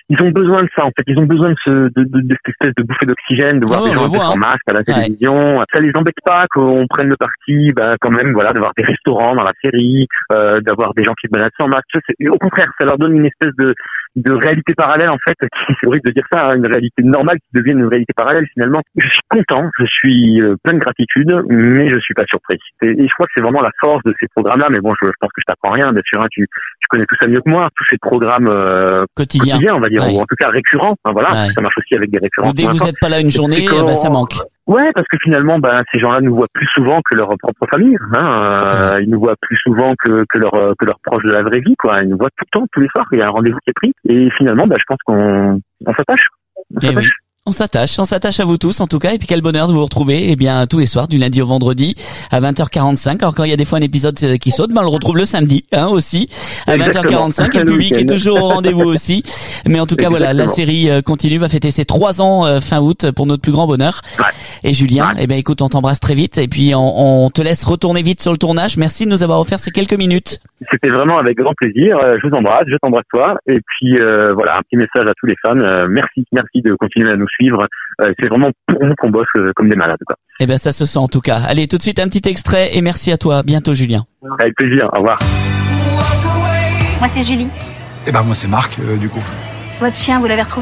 ils ont besoin de ça en fait. Ils ont besoin de ce de, de, de cette espèce de bouffée d'oxygène, de voir Ah des ouais, gens on le voit, sans hein. masque à la télévision. Ouais. Ça les embête pas qu'on prenne le parti, bah quand même, voilà, d'avoir des restaurants dans la série, euh, d'avoir des gens qui se baladent sans masque. C'est, au contraire, ça leur donne une espèce de de réalité parallèle en fait. C'est horrible de dire ça, hein, une réalité normale qui devient une réalité parallèle finalement. Je suis content, je suis euh, plein de gratitude, mais je suis pas surpris. Et, et je crois que c'est vraiment la force de ces programmes-là. Mais bon, je, je pense que je t'apprends rien, bien sûr. Hein, tu, tu connais tout ça mieux que moi. Tous ces programmes euh, Quotidien. quotidiens, on va dire, Ouais. ou en tout cas récurrents. Hein, voilà, Ouais. ça marche aussi avec des récurrents. Ou dès que vous n'êtes pas là une journée, C'est bah, ça manque. Ouais, parce que finalement, ben, ces gens-là nous voient plus souvent que leur propre famille. Hein. Euh, ils nous voient plus souvent que, que leurs que leurs proches de la vraie vie, quoi. Ils nous voient tout le temps, tous les soirs. Il y a un rendez-vous qui est pris. Et finalement, ben, je pense qu'on on s'attache. On Eh s'attache. oui. On s'attache, on s'attache à vous tous en tout cas, et puis quel bonheur de vous retrouver eh bien tous les soirs du lundi au vendredi à vingt heures quarante-cinq. Alors quand il y a des fois un épisode qui saute, ben on le retrouve le samedi hein, aussi à vingt heures quarante-cinq, et le public est toujours au rendez-vous aussi. Mais en tout cas voilà, la série euh, continue, va fêter ses trois ans euh, fin août pour notre plus grand bonheur. Ouais. Et Julien, Ouais. eh ben écoute, on t'embrasse très vite, et puis on, on te laisse retourner vite sur le tournage. Merci de nous avoir offert ces quelques minutes. C'était vraiment avec grand plaisir. Euh, Je vous embrasse, je t'embrasse toi. Et puis euh, voilà, un petit message à tous les fans. Euh, merci, merci de continuer à nous suivre. Euh, c'est vraiment pour nous qu'on bosse euh, comme des malades, quoi. Eh ben ça se sent en tout cas. Allez, tout de suite un petit extrait, et merci à toi. À bientôt Julien. Avec plaisir. Au revoir. Moi, c'est Julie. Et ben moi c'est Marc, euh, du coup. Votre chien, vous l'avez retrouvé?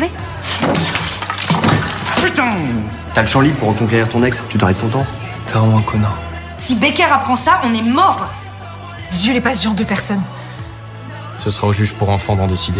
Putain! T'as le champ libre pour reconquérir ton ex, tu t'arrêtes content? T'es vraiment un connard. Si Becker apprend ça, on est mort. Dieu n'est pas ce genre de personne. Ce sera au juge pour enfants d'en décider.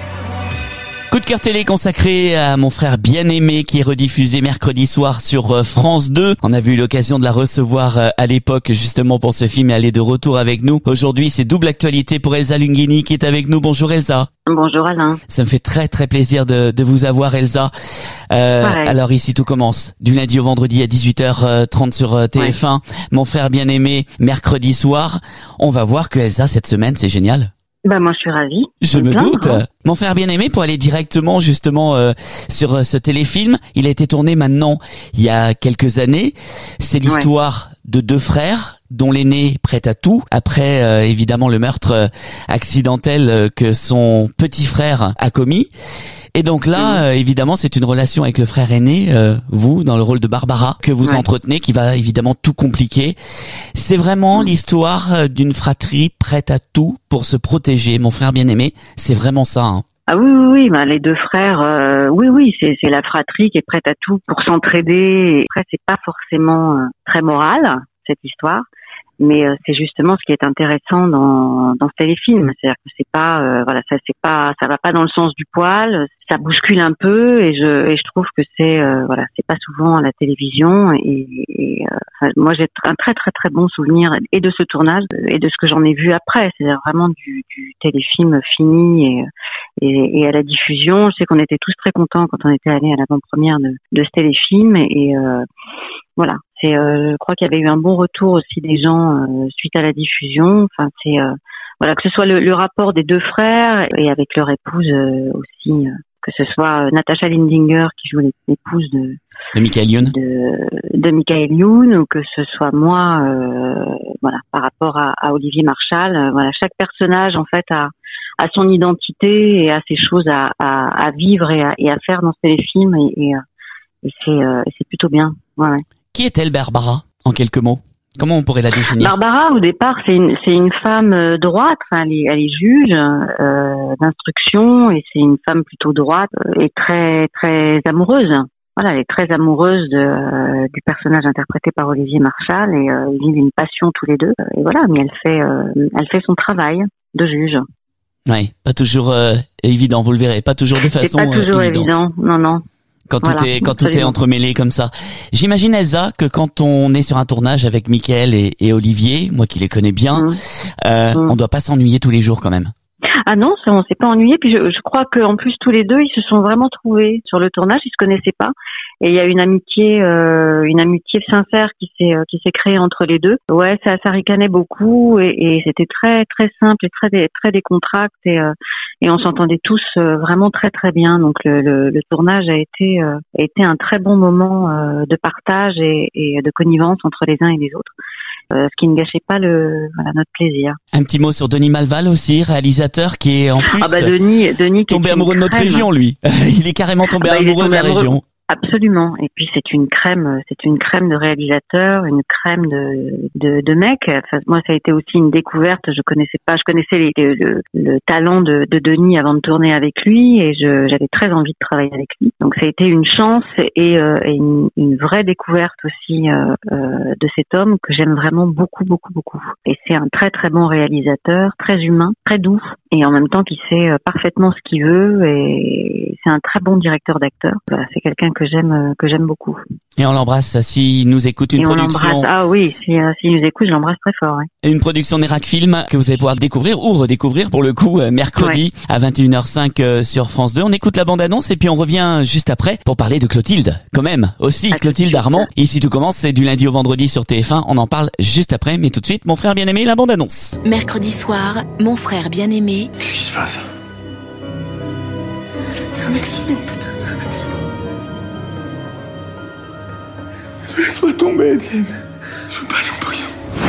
Coup de cœur télé consacré à mon frère bien-aimé qui est rediffusé mercredi soir sur euh, France deux. On a eu l'occasion de la recevoir euh, à l'époque justement pour ce film, et elle est de retour avec nous. Aujourd'hui, c'est double actualité pour Elsa Lunghini qui est avec nous. Bonjour Elsa. Bonjour Alain. Ça me fait très très plaisir de, de vous avoir Elsa. Euh, alors ici tout commence du lundi au vendredi à dix-huit heures trente sur euh, T F un. Ouais. Mon frère bien-aimé mercredi soir. On va voir que Elsa cette semaine, c'est génial. Bah moi je suis ravie. Je me bien, doute. hein. Mon frère bien-aimé, pour aller directement justement euh, sur euh, ce téléfilm, il a été tourné maintenant il y a quelques années. C'est l'histoire ouais. de deux frères dont l'aîné prête à tout après euh, évidemment le meurtre euh, accidentel euh, que son petit frère a commis. Et donc là, euh, évidemment, c'est une relation avec le frère aîné, euh, vous, dans le rôle de Barbara, que vous ouais. entretenez, qui va évidemment tout compliquer. C'est vraiment mmh. l'histoire euh, d'une fratrie prête à tout pour se protéger. Mon frère bien-aimé, c'est vraiment ça. Hein. Ah oui, oui, oui, bah, les deux frères, euh, oui, oui, c'est, c'est la fratrie qui est prête à tout pour s'entraider. Après, c'est pas forcément euh, très moral, cette histoire. Mais euh, c'est justement ce qui est intéressant dans dans ce téléfilm, c'est-à-dire que c'est pas euh, voilà, ça c'est pas ça va pas dans le sens du poil, ça bouscule un peu, et je et je trouve que c'est euh, voilà, c'est pas souvent à la télévision, et, et euh, enfin, moi j'ai un très très très bon souvenir et de ce tournage et de ce que j'en ai vu après, c'est-à-dire vraiment du du téléfilm fini et et, et à la diffusion. Je sais qu'on était tous très contents quand on était allés à l'avant-première de de ce téléfilm, et euh, voilà. C'est, euh, je crois qu'il y avait eu un bon retour aussi des gens euh, suite à la diffusion. Enfin, c'est euh, voilà, que ce soit le, le rapport des deux frères et avec leur épouse euh, aussi, euh, que ce soit euh, Natasha Lindinger qui joue l'épouse de de Michael Youn, de, de Michael Youn, ou que ce soit moi, euh, voilà, par rapport à, à Olivier Marchal. Euh, voilà, chaque personnage en fait a a son identité et a ses choses à à, à vivre et à, et à faire dans ce téléfilm, et, et, et c'est euh, c'est plutôt bien. Ouais. ouais. Qui est-elle, Barbara, en quelques mots? Comment on pourrait la définir? Barbara, au départ, c'est une, c'est une femme euh, droite. Enfin, elle est, elle est juge euh, d'instruction, et c'est une femme plutôt droite euh, et très très amoureuse. Voilà, elle est très amoureuse de, euh, du personnage interprété par Olivier Marchal, et euh, ils vivent une passion tous les deux. Et voilà, mais elle fait euh, elle fait son travail de juge. Oui, pas toujours euh, évident, vous le verrez, pas toujours de façon C'est pas toujours euh, évidente. évident, non, non. Quand voilà, tout est quand absolument. tout est entremêlé comme ça. J'imagine, Elsa, que quand on est sur un tournage avec Mickaël et, et Olivier, moi qui les connais bien, mmh. Euh, mmh. on doit pas s'ennuyer tous les jours quand même. Ah non, ça, on s'est pas ennuyé. Puis je, je crois qu'en plus tous les deux, ils se sont vraiment trouvés sur le tournage. Ils se connaissaient pas, et il y a une amitié, euh, une amitié sincère qui s'est qui s'est créée entre les deux. Ouais, ça, ça ricanait beaucoup, et, et c'était très très simple et très très décontracté, et euh, et on s'entendait tous euh, vraiment très très bien. Donc le, le, le tournage a été euh, a été un très bon moment euh, de partage et, et de connivence entre les uns et les autres. euh, ce qui ne gâchait pas le voilà notre plaisir. Un petit mot sur Denis Malval aussi, réalisateur qui est en plus ah bah Denis, Denis tombé amoureux de notre crème. région, lui. Il est carrément tombé ah bah, amoureux tombé de la amoureux. région. Absolument. Et puis c'est une crème, c'est une crème de réalisateur, une crème de de, de mec. Enfin, moi, ça a été aussi une découverte. Je connaissais pas, je connaissais les, le, le talent de, de Denis avant de tourner avec lui, et je, j'avais très envie de travailler avec lui. Donc ça a été une chance et, euh, et une, une vraie découverte aussi euh, euh, de cet homme que j'aime vraiment beaucoup, beaucoup, beaucoup. Et c'est un très très bon réalisateur, très humain, très doux, et en même temps qui sait parfaitement ce qu'il veut. Et c'est un très bon directeur d'acteur. Voilà, c'est quelqu'un que que j'aime que j'aime beaucoup. Et on l'embrasse s'il nous écoute une Et on production. Ah oui, s'il si, si nous écoute, je l'embrasse très fort. Ouais. Une production Nérac Film que vous allez pouvoir découvrir ou redécouvrir pour le coup mercredi ouais. à vingt et une heures cinq sur France deux. On écoute la bande-annonce et puis on revient juste après pour parler de Clotilde quand même aussi. À Clotilde Armand. Ici tout commence, c'est du lundi au vendredi sur T F un. On en parle juste après, mais tout de suite, mon frère bien-aimé, la bande-annonce. Mercredi soir, mon frère bien-aimé. Qu'est-ce qui se passe? C'est un accident. Laisse-moi tomber, Étienne. Je veux pas aller en prison.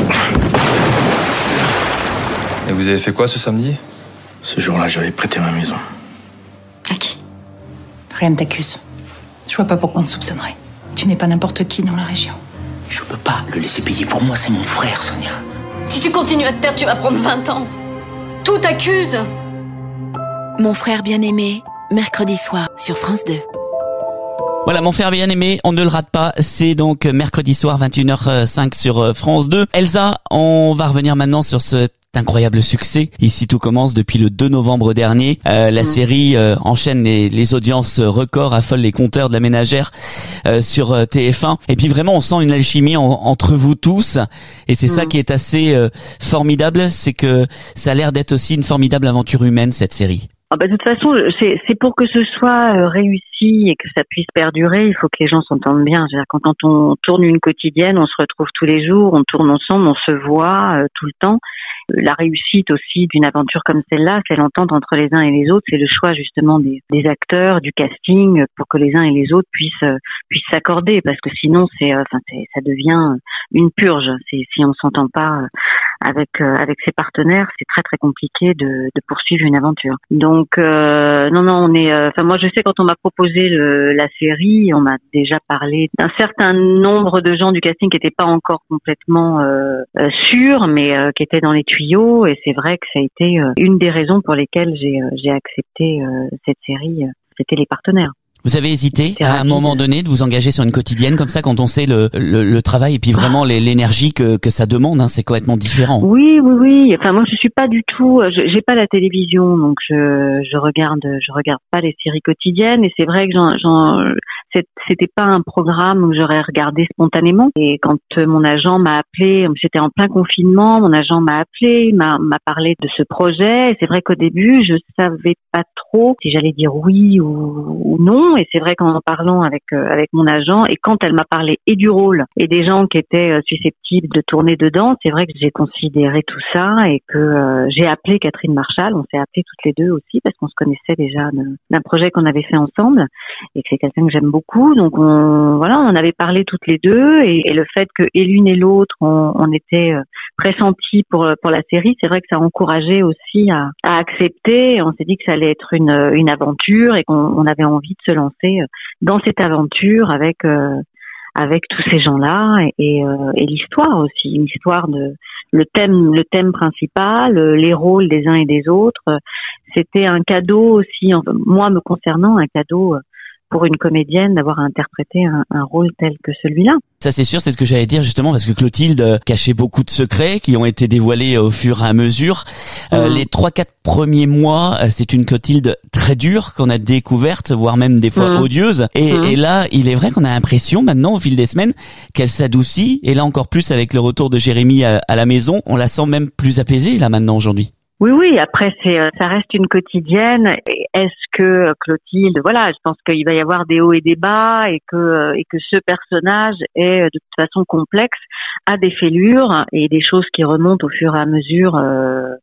Et vous avez fait quoi ce samedi? Ce jour-là, j'avais prêté ma maison. À qui? Rien ne t'accuse. Je vois pas pourquoi on te soupçonnerait. Tu n'es pas n'importe qui dans la région. Je peux pas le laisser payer pour moi, c'est mon frère, Sonia. Si tu continues à te taire, tu vas prendre vingt ans. Tout t'accuse. Mon frère bien-aimé, mercredi soir sur France deux. Voilà, mon frère bien-aimé, on ne le rate pas, c'est donc mercredi soir vingt et une heures cinq sur France deux. Elsa, on va revenir maintenant sur cet incroyable succès. Ici tout commence depuis le deux novembre dernier. Euh, la mmh. série euh, enchaîne les, les audiences records, affole les compteurs de la ménagère euh, sur euh, T F un. Et puis vraiment, on sent une alchimie en, entre vous tous. Et c'est mmh. ça qui est assez euh, formidable, c'est que ça a l'air d'être aussi une formidable aventure humaine, cette série. Ah bah, de toute façon, c'est, c'est pour que ce soit euh, réussi et que ça puisse perdurer, il faut que les gens s'entendent bien. C'est-à-dire, quand, quand on tourne une quotidienne, on se retrouve tous les jours, on tourne ensemble, on se voit euh, tout le temps. La réussite aussi d'une aventure comme celle-là, c'est l'entente entre les uns et les autres, c'est le choix justement des, des acteurs, du casting, pour que les uns et les autres puissent euh, puissent s'accorder, parce que sinon c'est, enfin, c'est, ça devient une purge. C'est, si on s'entend pas avec euh, avec ses partenaires, c'est très très compliqué de, de poursuivre une aventure. Donc euh, non non, on est, enfin euh, moi je sais quand on m'a proposé le, la série, on m'a déjà parlé d'un certain nombre de gens du casting qui n'étaient pas encore complètement euh, euh, sûrs, mais euh, qui étaient dans les tuyaux, et c'est vrai que ça a été euh, une des raisons pour lesquelles j'ai euh, j'ai accepté euh, cette série, euh, c'était les partenaires. Vous avez hésité à un moment donné de vous engager sur une quotidienne comme ça quand on sait le, le, le travail et puis vraiment les, l'énergie que, que ça demande, hein, c'est complètement différent. Oui, oui, oui. Enfin, moi, je suis pas du tout. Je, j'ai pas la télévision, donc je, je regarde, je regarde pas les séries quotidiennes. Et c'est vrai que j'en, j'en, c'était pas un programme où j'aurais regardé spontanément. Et quand mon agent m'a appelé, j'étais en plein confinement, mon agent m'a appelé, m'a, m'a parlé de ce projet. Et c'est vrai qu'au début, je savais pas trop si j'allais dire oui ou, ou non. Et c'est vrai qu'en en parlant avec euh, avec mon agent, et quand elle m'a parlé et du rôle et des gens qui étaient euh, susceptibles de tourner dedans, c'est vrai que j'ai considéré tout ça et que euh, j'ai appelé Catherine Marchal. On s'est appelées toutes les deux aussi parce qu'on se connaissait déjà de, d'un projet qu'on avait fait ensemble et que c'est quelqu'un que j'aime beaucoup. Donc on voilà, on en avait parlé toutes les deux, et, et le fait que et l'une et l'autre on, on était euh, pressentis pour pour la série, c'est vrai que ça a encouragé aussi à, à accepter. On s'est dit que ça allait être une une aventure et qu'on on avait envie de se lancer dans cette aventure avec euh, avec tous ces gens-là, et, et, euh, et l'histoire aussi, l'histoire de le thème le thème principal, les rôles des uns et des autres. C'était un cadeau aussi, enfin, moi me concernant, un cadeau pour une comédienne d'avoir à interpréter un, un rôle tel que celui-là. Ça c'est sûr, c'est ce que j'allais dire justement, parce que Clotilde cachait beaucoup de secrets qui ont été dévoilés au fur et à mesure. Mmh. Euh, les trois quatre premiers mois, c'est une Clotilde très dure qu'on a découverte, voire même des fois mmh. odieuse. Et, mmh. et là, il est vrai qu'on a l'impression maintenant, au fil des semaines, qu'elle s'adoucit. Et là encore plus avec le retour de Jérémy à, à la maison, on la sent même plus apaisée là maintenant aujourd'hui. Oui, oui. Après, c'est, ça reste une quotidienne. Est-ce que Clotilde, voilà, je pense qu'il va y avoir des hauts et des bas, et que et que ce personnage est de toute façon complexe, a des fêlures et des choses qui remontent au fur et à mesure euh,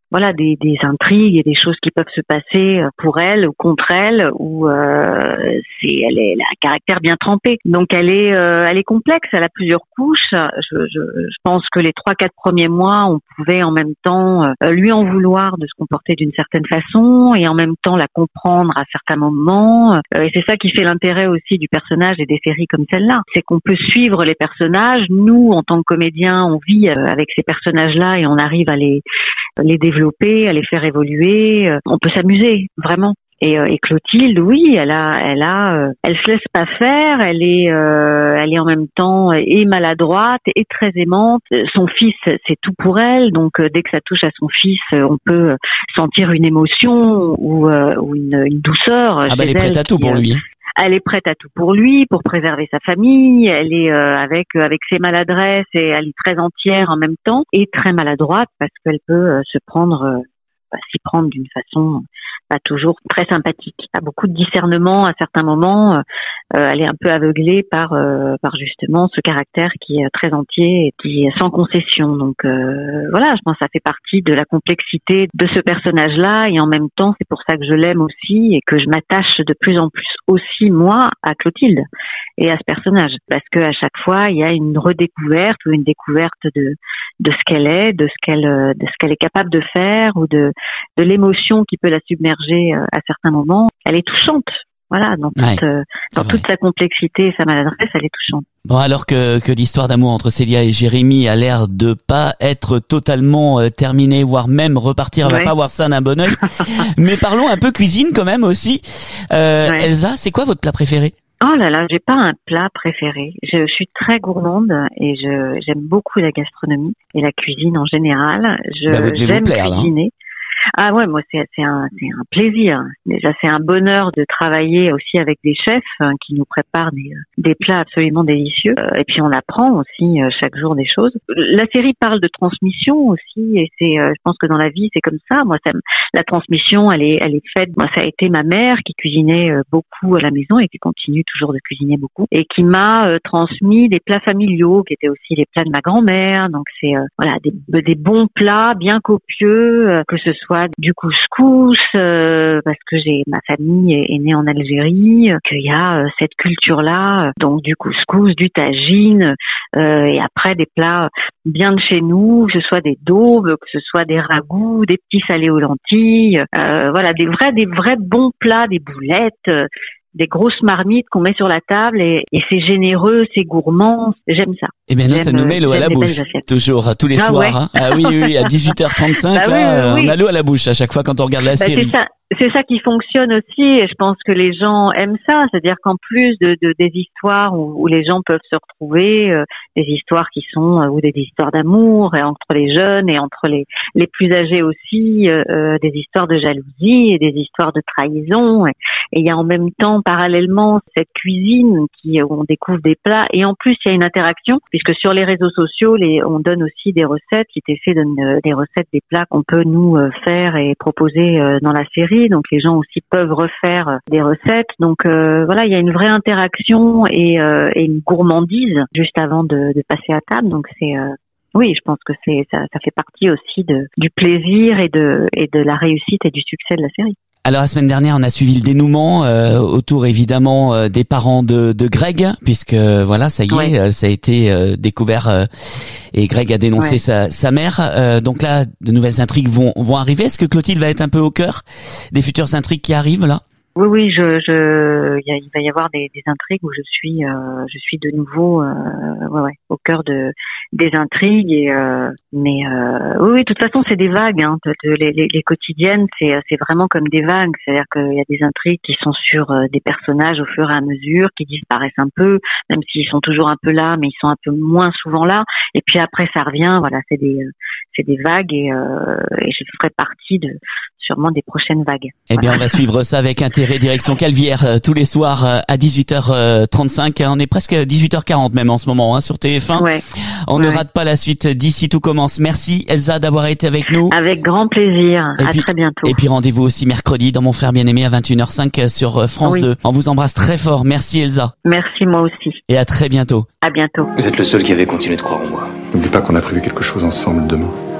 voilà des, des intrigues et des choses qui peuvent se passer pour elle ou contre elle, ou euh, c'est elle, est, elle a un caractère bien trempé. Donc elle est euh, elle est complexe, elle a plusieurs couches. Je, je, je pense que les trois quatre premiers mois, on pouvait en même temps euh, lui en vouloir de se comporter d'une certaine façon et en même temps la comprendre à certains moments. Euh, et c'est ça qui fait l'intérêt aussi du personnage et des séries comme celle-là, c'est qu'on peut suivre les personnages. Nous, en tant que comédiens, on vit euh, avec ces personnages-là et on arrive à les les développer, à les faire évoluer. On peut s'amuser, vraiment. Et, et Clotilde, oui, elle a, elle a, elle se laisse pas faire. Elle est, euh, elle est en même temps et maladroite et très aimante. Son fils, c'est tout pour elle. Donc dès que ça touche à son fils, on peut sentir une émotion ou, euh, ou une, une douceur. Ah bah elle est prête à tout pour lui. Elle est prête à tout pour lui, pour préserver sa famille. Elle est euh, avec euh, avec ses maladresses et elle est très entière en même temps et très maladroite parce qu'elle peut euh, se prendre, euh, bah, s'y prendre d'une façon pas toujours très sympathique. Elle a beaucoup de discernement à certains moments. Euh, elle est un peu aveuglée par euh, par justement ce caractère qui est très entier et qui est sans concession. Donc euh, voilà, je pense que ça fait partie de la complexité de ce personnage-là et en même temps, c'est pour ça que je l'aime aussi et que je m'attache de plus en plus aussi moi à Clotilde et à ce personnage parce que à chaque fois, il y a une redécouverte ou une découverte de de ce qu'elle est, de ce qu'elle de ce qu'elle est capable de faire ou de de l'émotion qui peut la submerger à certains moments. Elle est touchante. Voilà, dans toute, ouais, euh, dans toute sa complexité et sa maladresse, elle est touchante. Bon, alors que, que l'histoire d'amour entre Célia et Jérémy a l'air de pas être totalement euh, terminée, voire même repartir, elle ouais. va pas voir ça d'un bon œil. Mais parlons un peu cuisine quand même aussi. Euh, ouais. Elsa, c'est quoi votre plat préféré? Oh là là, j'ai pas un plat préféré. Je, je suis très gourmande et je j'aime beaucoup la gastronomie et la cuisine en général. Je bah, j'aime plaire, cuisiner. Hein. Ah ouais, moi c'est c'est un c'est un plaisir. Déjà c'est un bonheur de travailler aussi avec des chefs hein, qui nous préparent des des plats absolument délicieux. Euh, et puis on apprend aussi euh, chaque jour des choses. La série parle de transmission aussi et c'est euh, je pense que dans la vie c'est comme ça. Moi ça la transmission elle est elle est faite. Moi ça a été ma mère qui cuisinait euh, beaucoup à la maison et qui continue toujours de cuisiner beaucoup et qui m'a euh, transmis des plats familiaux qui étaient aussi les plats de ma grand-mère. Donc c'est euh, voilà des des bons plats bien copieux euh, que ce soit du couscous euh, parce que j'ai ma famille est, est née en Algérie, qu'il y a euh, cette culture là, donc du couscous, du tagine euh, et après des plats bien de chez nous, que ce soit des daubes, que ce soit des ragoûts, des petits salés aux lentilles, euh, voilà des vrais des vrais bons plats, des boulettes. Euh, des grosses marmites qu'on met sur la table et, et c'est généreux, c'est gourmand, j'aime ça. Et bien nous, ça nous met l'eau à la bouche, toujours, tous les ah, soirs. Ouais. Hein. Ah oui, oui, à dix-huit heures trente-cinq, bah, là, oui, oui, oui. on a l'eau à la bouche à chaque fois quand on regarde la bah, série. C'est ça. C'est ça qui fonctionne aussi et je pense que les gens aiment ça, c'est-à-dire qu'en plus de, de des histoires où, où les gens peuvent se retrouver, euh, des histoires qui sont euh, ou des histoires d'amour et entre les jeunes et entre les les plus âgés aussi, euh, des histoires de jalousie et des histoires de trahison et il y a en même temps parallèlement cette cuisine qui où on découvre des plats et en plus il y a une interaction puisque sur les réseaux sociaux les on donne aussi des recettes, qui T F donne euh, des recettes des plats qu'on peut nous euh, faire et proposer euh, dans la série. Donc les gens aussi peuvent refaire des recettes. Donc euh, voilà, il y a une vraie interaction et, euh, et une gourmandise juste avant de, de passer à table. Donc c'est euh, oui, je pense que c'est ça, ça fait partie aussi de du plaisir et de et de la réussite et du succès de la série. Alors la semaine dernière, on a suivi le dénouement euh, autour évidemment euh, des parents de, de Greg, puisque voilà, ça y est, ouais. euh, ça a été euh, découvert euh, et Greg a dénoncé ouais. sa, sa mère. Euh, donc là, de nouvelles intrigues vont vont arriver. Est-ce que Clotilde va être un peu au cœur des futures intrigues qui arrivent là? Oui, oui, je, je, il va y avoir des, des intrigues où je suis, euh, je suis de nouveau, euh, ouais, ouais, au cœur de des intrigues. Et, euh, mais euh, oui, oui, de toute façon, c'est des vagues. Hein, de, de, les, les quotidiennes, c'est, c'est vraiment comme des vagues. C'est-à-dire qu'il y a des intrigues qui sont sur euh, des personnages au fur et à mesure, qui disparaissent un peu, même s'ils sont toujours un peu là, mais ils sont un peu moins souvent là. Et puis après, ça revient. Voilà, c'est des, c'est des vagues et, euh, et je ferai partie de sûrement des prochaines vagues. Eh bien, voilà. On va suivre ça avec intérêt. Direction Calvière euh, tous les soirs euh, à dix-huit heures trente-cinq. On est presque à dix-huit heures quarante même en ce moment hein, sur T F un. Ouais. On ouais. ne rate pas la suite d'ici tout commence. Merci Elsa d'avoir été avec nous. Avec grand plaisir. Et à puis, très bientôt. Et puis rendez-vous aussi mercredi dans Mon Frère Bien-Aimé à vingt et une heures cinq sur France oui. deux. On vous embrasse très fort. Merci Elsa. Merci moi aussi. Et à très bientôt. À bientôt. Vous êtes le seul qui avait continué de croire en moi. N'oublie pas qu'on a prévu quelque chose ensemble demain.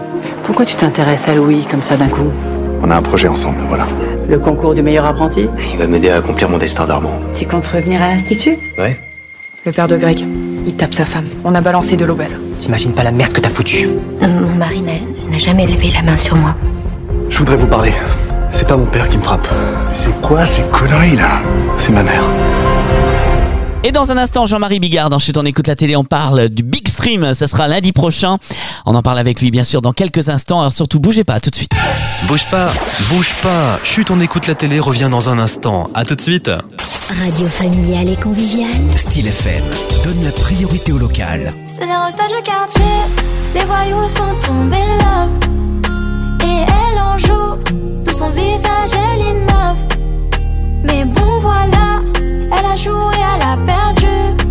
Pourquoi tu t'intéresses à Louis comme ça d'un coup? On a un projet ensemble, voilà. Le concours du meilleur apprenti? Il va m'aider à accomplir mon destin d'Armand. Tu comptes revenir à l'institut? Ouais. Le père de Greg, il tape sa femme. On a balancé de l'eau belle. T'imagines pas la merde que t'as foutue. Mon mari n'a n'a jamais levé la main sur moi. Je voudrais vous parler. C'est pas mon père qui me frappe. C'est quoi ces conneries là? C'est ma mère. Et dans un instant, Jean-Marie Bigard, dans Chut on écoute la télé, on parle du Big Stream. Ça sera lundi prochain. On en parle avec lui, bien sûr, dans quelques instants. Alors surtout, bougez pas, à tout de suite. Bouge pas, bouge pas. Chut, on écoute la télé revient dans un instant. À tout de suite. Radio familiale et conviviale. Style F M donne la priorité au local. C'est les restages du quartier. Les voyous sont tombés là. Et elle en joue. De son visage, elle innove. Mais bon, voilà. Elle a joué, elle a perdu.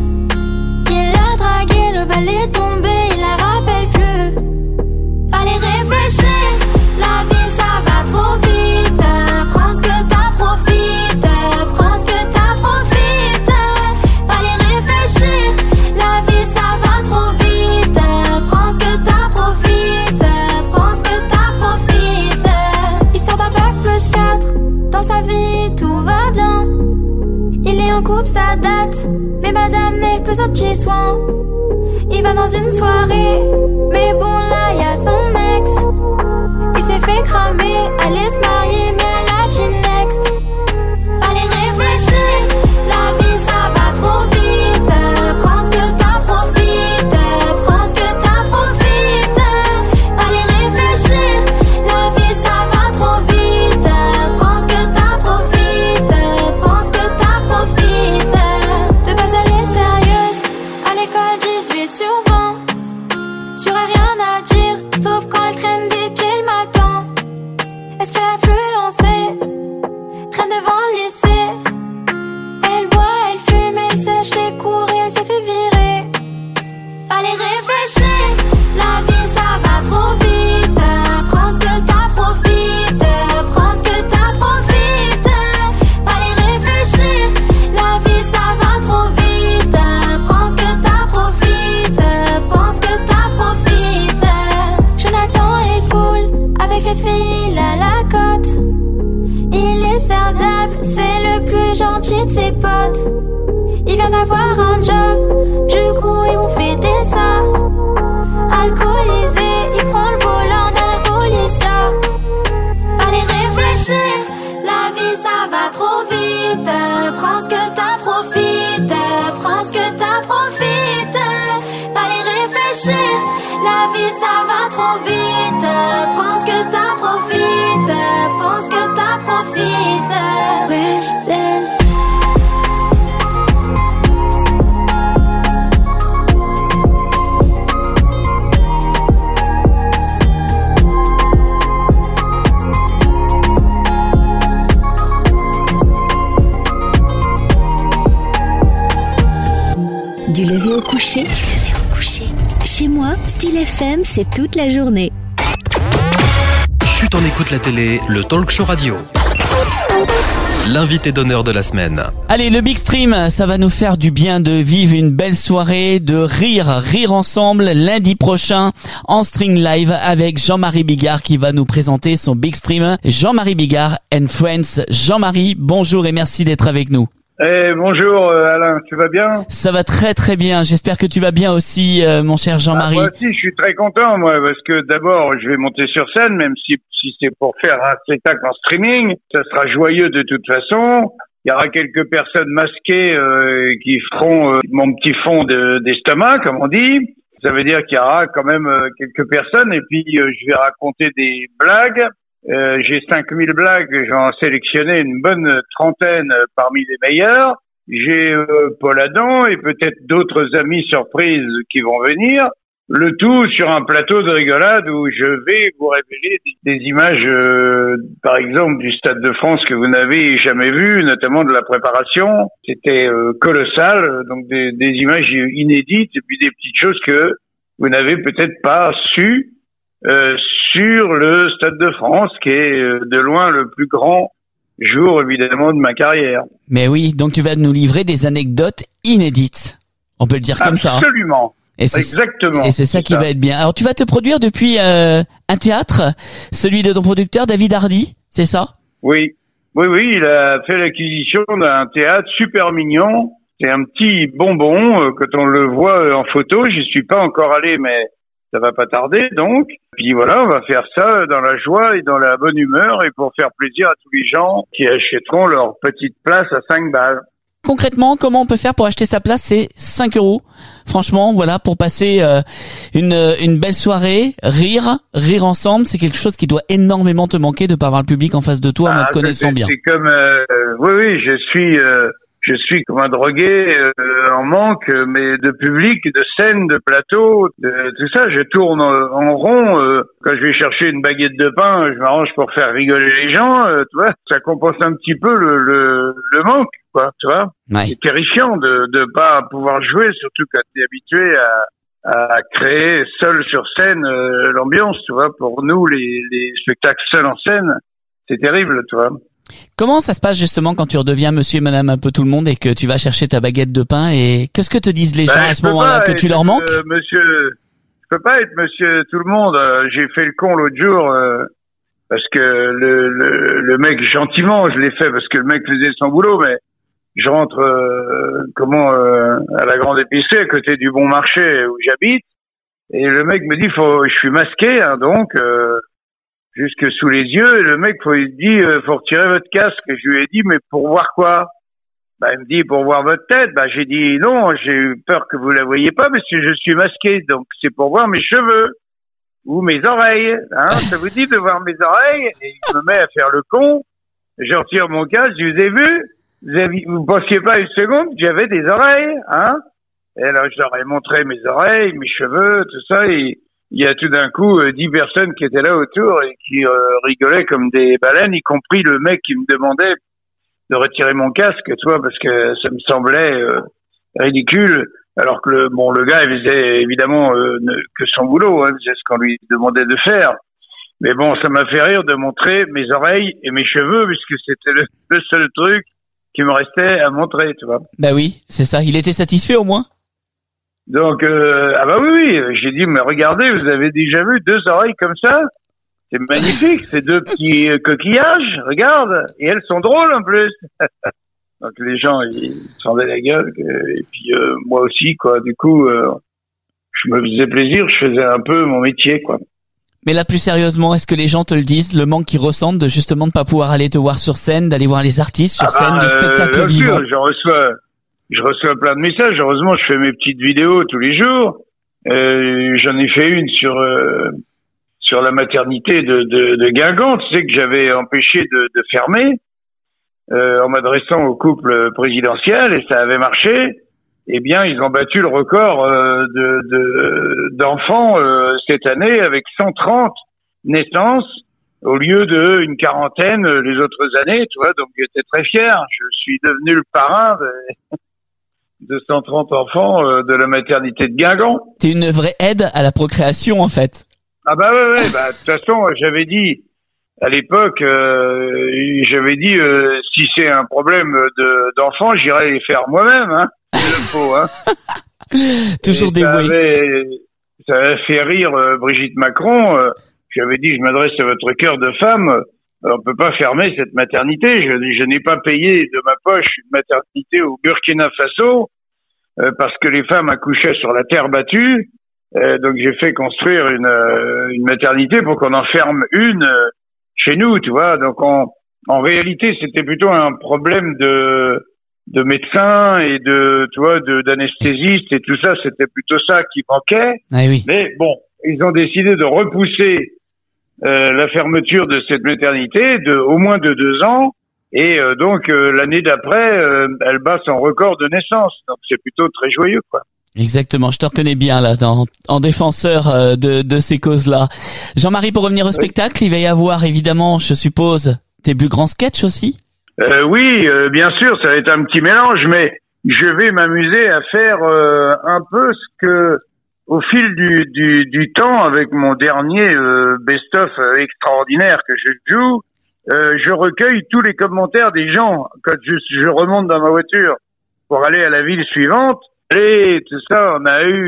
Il a dragué, le bal est tombé, il la rappelle plus. Allez réfléchir, la vie ça va trop vite. Prends ce que t'as, profite. Prends ce que t'as, profite. Allez réfléchir, la vie ça va trop vite. Prends ce que t'as, profite. Prends ce que t'as, profite. Il sort d'un bac plus quatre. Dans sa vie tout va bien. Il est en couple, ça date, mais madame n'est plus au petit soin. Il va dans une soirée, mais bon là y a son ex. Il s'est fait cramer, allait se marier, mais elle a dit next. Allez réfléchir, la vie ça va trop vite. Prends ce que t'as, profite. Prends ce que t'as, profite. Allez réfléchir, la vie ça va trop vite. Prends ce que t'as, profite. Prends ce que t'as, profite. De base elle est sérieuse, à l'école dix-huit sur vingt. Sur elle rien à dire, sauf quand elle traîne des pieds le matin. Elle se fait influencer, traîne devant le lycée. Elle boit, elle fume, elle sèche les cours et elle s'est fait virer. Allez réfléchir, la vie ça va trop vite. Prends ce que t'as, profite. Prends ce que t'as, profite. Allez réfléchir, la vie ça va trop vite. Prends ce que t'as, profite. Prends ce que t'as, profite. Jonathan est cool, avec les filles il a la cote. Il est serviable, c'est le plus gentil de ses potes. Il vient d'avoir un job, du coup ils vont fêter ça. Alcoolisé, il prend le volant d'un policier. Allez réfléchir, la vie ça va trop vite. Prends ce que t'as, profite. Prends ce que t'as, profite. Allez réfléchir, la vie ça va trop vite. Prends ce que t'as, profite. Prends ce que t'as, profite. Wish then. Du lever au coucher. Du lever au coucher. Chez moi, Style F M, c'est toute la journée. Chut, on écoute la télé, le talk show radio. L'invité d'honneur de la semaine. Allez, le Big Stream, ça va nous faire du bien de vivre une belle soirée, de rire, rire ensemble lundi prochain en String Live avec Jean-Marie Bigard qui va nous présenter son Big Stream. Jean-Marie Bigard and Friends. Jean-Marie, bonjour et merci d'être avec nous. Eh, bonjour euh, Alain, tu vas bien? Ça va très très bien, j'espère que tu vas bien aussi euh, mon cher Jean-Marie. Ah, moi aussi je suis très content moi parce que d'abord je vais monter sur scène même si, si c'est pour faire un spectacle en streaming, ça sera joyeux de toute façon. Il y aura quelques personnes masquées euh, qui feront euh, mon petit fond de, d'estomac comme on dit. Ça veut dire qu'il y aura quand même euh, quelques personnes et puis euh, je vais raconter des blagues. Euh, j'ai cinq mille blagues, j'en ai sélectionné une bonne trentaine parmi les meilleures. J'ai euh, Paul Adam et peut-être d'autres amis surprises qui vont venir. Le tout sur un plateau de rigolade où je vais vous révéler des, des images, euh, par exemple, du Stade de France que vous n'avez jamais vues, notamment de la préparation. C'était euh, colossal, donc des, des images inédites et puis des petites choses que vous n'avez peut-être pas su. Euh, sur le Stade de France, qui est euh, de loin le plus grand jour, évidemment, de ma carrière. Mais oui, donc tu vas nous livrer des anecdotes inédites. On peut le dire comme ça. Absolument. Et c'est, Exactement. Et c'est ça c'est qui ça. va être bien. Alors tu vas te produire depuis euh, un théâtre, celui de ton producteur David Hardy, c'est ça? Oui, oui, oui, il a fait l'acquisition d'un théâtre super mignon. C'est un petit bonbon, euh, quand on le voit euh, en photo. J'y suis pas encore allé, mais ça va pas tarder, donc. Puis voilà, on va faire ça dans la joie et dans la bonne humeur et pour faire plaisir à tous les gens qui achèteront leur petite place à cinq balles. Concrètement, comment on peut faire pour acheter sa place? C'est cinq euros. Franchement, voilà, pour passer euh, une une belle soirée, rire, rire ensemble, c'est quelque chose qui doit énormément te manquer de pas avoir le public en face de toi, en Ah, te connaissant c'est, bien. C'est comme, euh, oui, oui, je suis, euh, je suis comme un drogué euh, en manque, mais de public, de scène, de plateau, de, tout ça. Je tourne en, en rond. Euh, quand je vais chercher une baguette de pain, je m'arrange pour faire rigoler les gens. Euh, tu vois, ça compense un petit peu le le, le manque, quoi. Tu vois. Ouais. C'est terrifiant de de pas pouvoir jouer, surtout quand t'es habitué à à créer seul sur scène euh, l'ambiance, tu vois. Pour nous, les les spectacles seuls en scène, c'est terrible, tu vois. Comment ça se passe justement quand tu redeviens monsieur et madame un peu tout le monde et que tu vas chercher ta baguette de pain, et qu'est-ce que te disent les gens Ben, à je ce peux moment-là, pas que tu être, leur manques? euh, Monsieur, je peux pas être monsieur tout le monde. Euh, J'ai fait le con l'autre jour euh, parce que le, le le mec, gentiment, je l'ai fait parce que le mec faisait son boulot, mais je rentre euh, comment euh, à la grande épicerie à côté du bon marché où j'habite, et le mec me dit faut, je suis masqué, hein, donc. Euh, jusque sous les yeux, et le mec, faut, il dit, euh, faut retirer votre casque. Et je lui ai dit, mais pour voir quoi? Bah, il me dit, pour voir votre tête. Bah, j'ai dit, non, j'ai eu peur que vous la voyiez pas, parce que je suis masqué, donc c'est pour voir mes cheveux. Ou mes oreilles, hein. Ça vous dit de voir mes oreilles? Et il me met à faire le con. Je retire mon casque, je vous ai vu? Vous avez, vous pensiez pas une seconde que j'avais des oreilles, hein? Et là, je leur ai montré mes oreilles, mes cheveux, tout ça, et il y a tout d'un coup euh, dix personnes qui étaient là autour et qui euh, rigolaient comme des baleines, y compris le mec qui me demandait de retirer mon casque, tu vois, parce que ça me semblait euh, ridicule, alors que le bon le gars il faisait évidemment euh, ne, que son boulot, hein, c'est ce qu'on lui demandait de faire. Mais bon, ça m'a fait rire de montrer mes oreilles et mes cheveux, puisque c'était le, le seul truc qui me restait à montrer, tu vois. Bah oui, c'est ça. Il était satisfait au moins? Donc, euh, ah bah oui, oui, j'ai dit, mais regardez, vous avez déjà vu deux oreilles comme ça? C'est magnifique, c'est deux petits euh, coquillages, regarde, et elles sont drôles en plus. Donc les gens, ils s'en rendaient la gueule, et puis euh, moi aussi, quoi. Du coup, euh, je me faisais plaisir, je faisais un peu mon métier, quoi. Mais là, plus sérieusement, est-ce que les gens te le disent, le manque qu'ils ressentent de justement de pas pouvoir aller te voir sur scène, d'aller voir les artistes sur ah scène, bah, du spectacle euh, vivant? Sûr, je reçois, je reçois plein de messages. Heureusement, je fais mes petites vidéos tous les jours. Euh, j'en ai fait une sur euh, sur la maternité de, de, de Guingamp. Tu sais que j'avais empêché de, de fermer euh, en m'adressant au couple présidentiel, et ça avait marché. Eh bien, ils ont battu le record euh, de, de d'enfants euh, cette année avec cent trente naissances au lieu de une quarantaine euh, les autres années, tu vois. Donc, j'étais très fier. Je suis devenu le parrain de, de cent trente enfants euh, de la maternité de Guingamp. T'es une vraie aide à la procréation, en fait. Ah bah ouais, ouais. Bah, de toute façon, j'avais dit à l'époque, euh, j'avais dit euh, si c'est un problème de d'enfants, j'irai les faire moi-même, hein. Il le faut, hein. Toujours dévoué. Ça avait, ça avait fait rire euh, Brigitte Macron. Euh, J'avais dit, je m'adresse à votre cœur de femme. Euh, on peut pas fermer cette maternité. Je, je n'ai pas payé de ma poche une maternité au Burkina Faso euh, parce que les femmes accouchaient sur la terre battue. Euh, donc j'ai fait construire une, euh, une maternité pour qu'on en ferme une euh, chez nous, tu vois. Donc en, en réalité, c'était plutôt un problème de de médecins et de, tu vois, de d'anesthésistes et tout ça. C'était plutôt ça qui manquait. Ah oui. Mais bon, ils ont décidé de repousser euh, la fermeture de cette maternité de au moins de deux ans. Et euh, donc euh, l'année d'après, euh, elle bat son record de naissance. Donc c'est plutôt très joyeux, quoi. Exactement, je te reconnais bien là, dans, en défenseur euh, de, de ces causes-là. Jean-Marie, pour revenir au oui. spectacle, il va y avoir évidemment, je suppose, tes plus grands sketchs aussi? Euh, oui, euh, bien sûr, ça va être un petit mélange, mais je vais m'amuser à faire euh, un peu ce que, au fil du, du, du temps, avec mon dernier euh, best-of extraordinaire que je joue, euh, je recueille tous les commentaires des gens quand je, je remonte dans ma voiture pour aller à la ville suivante. Et tout ça, on a eu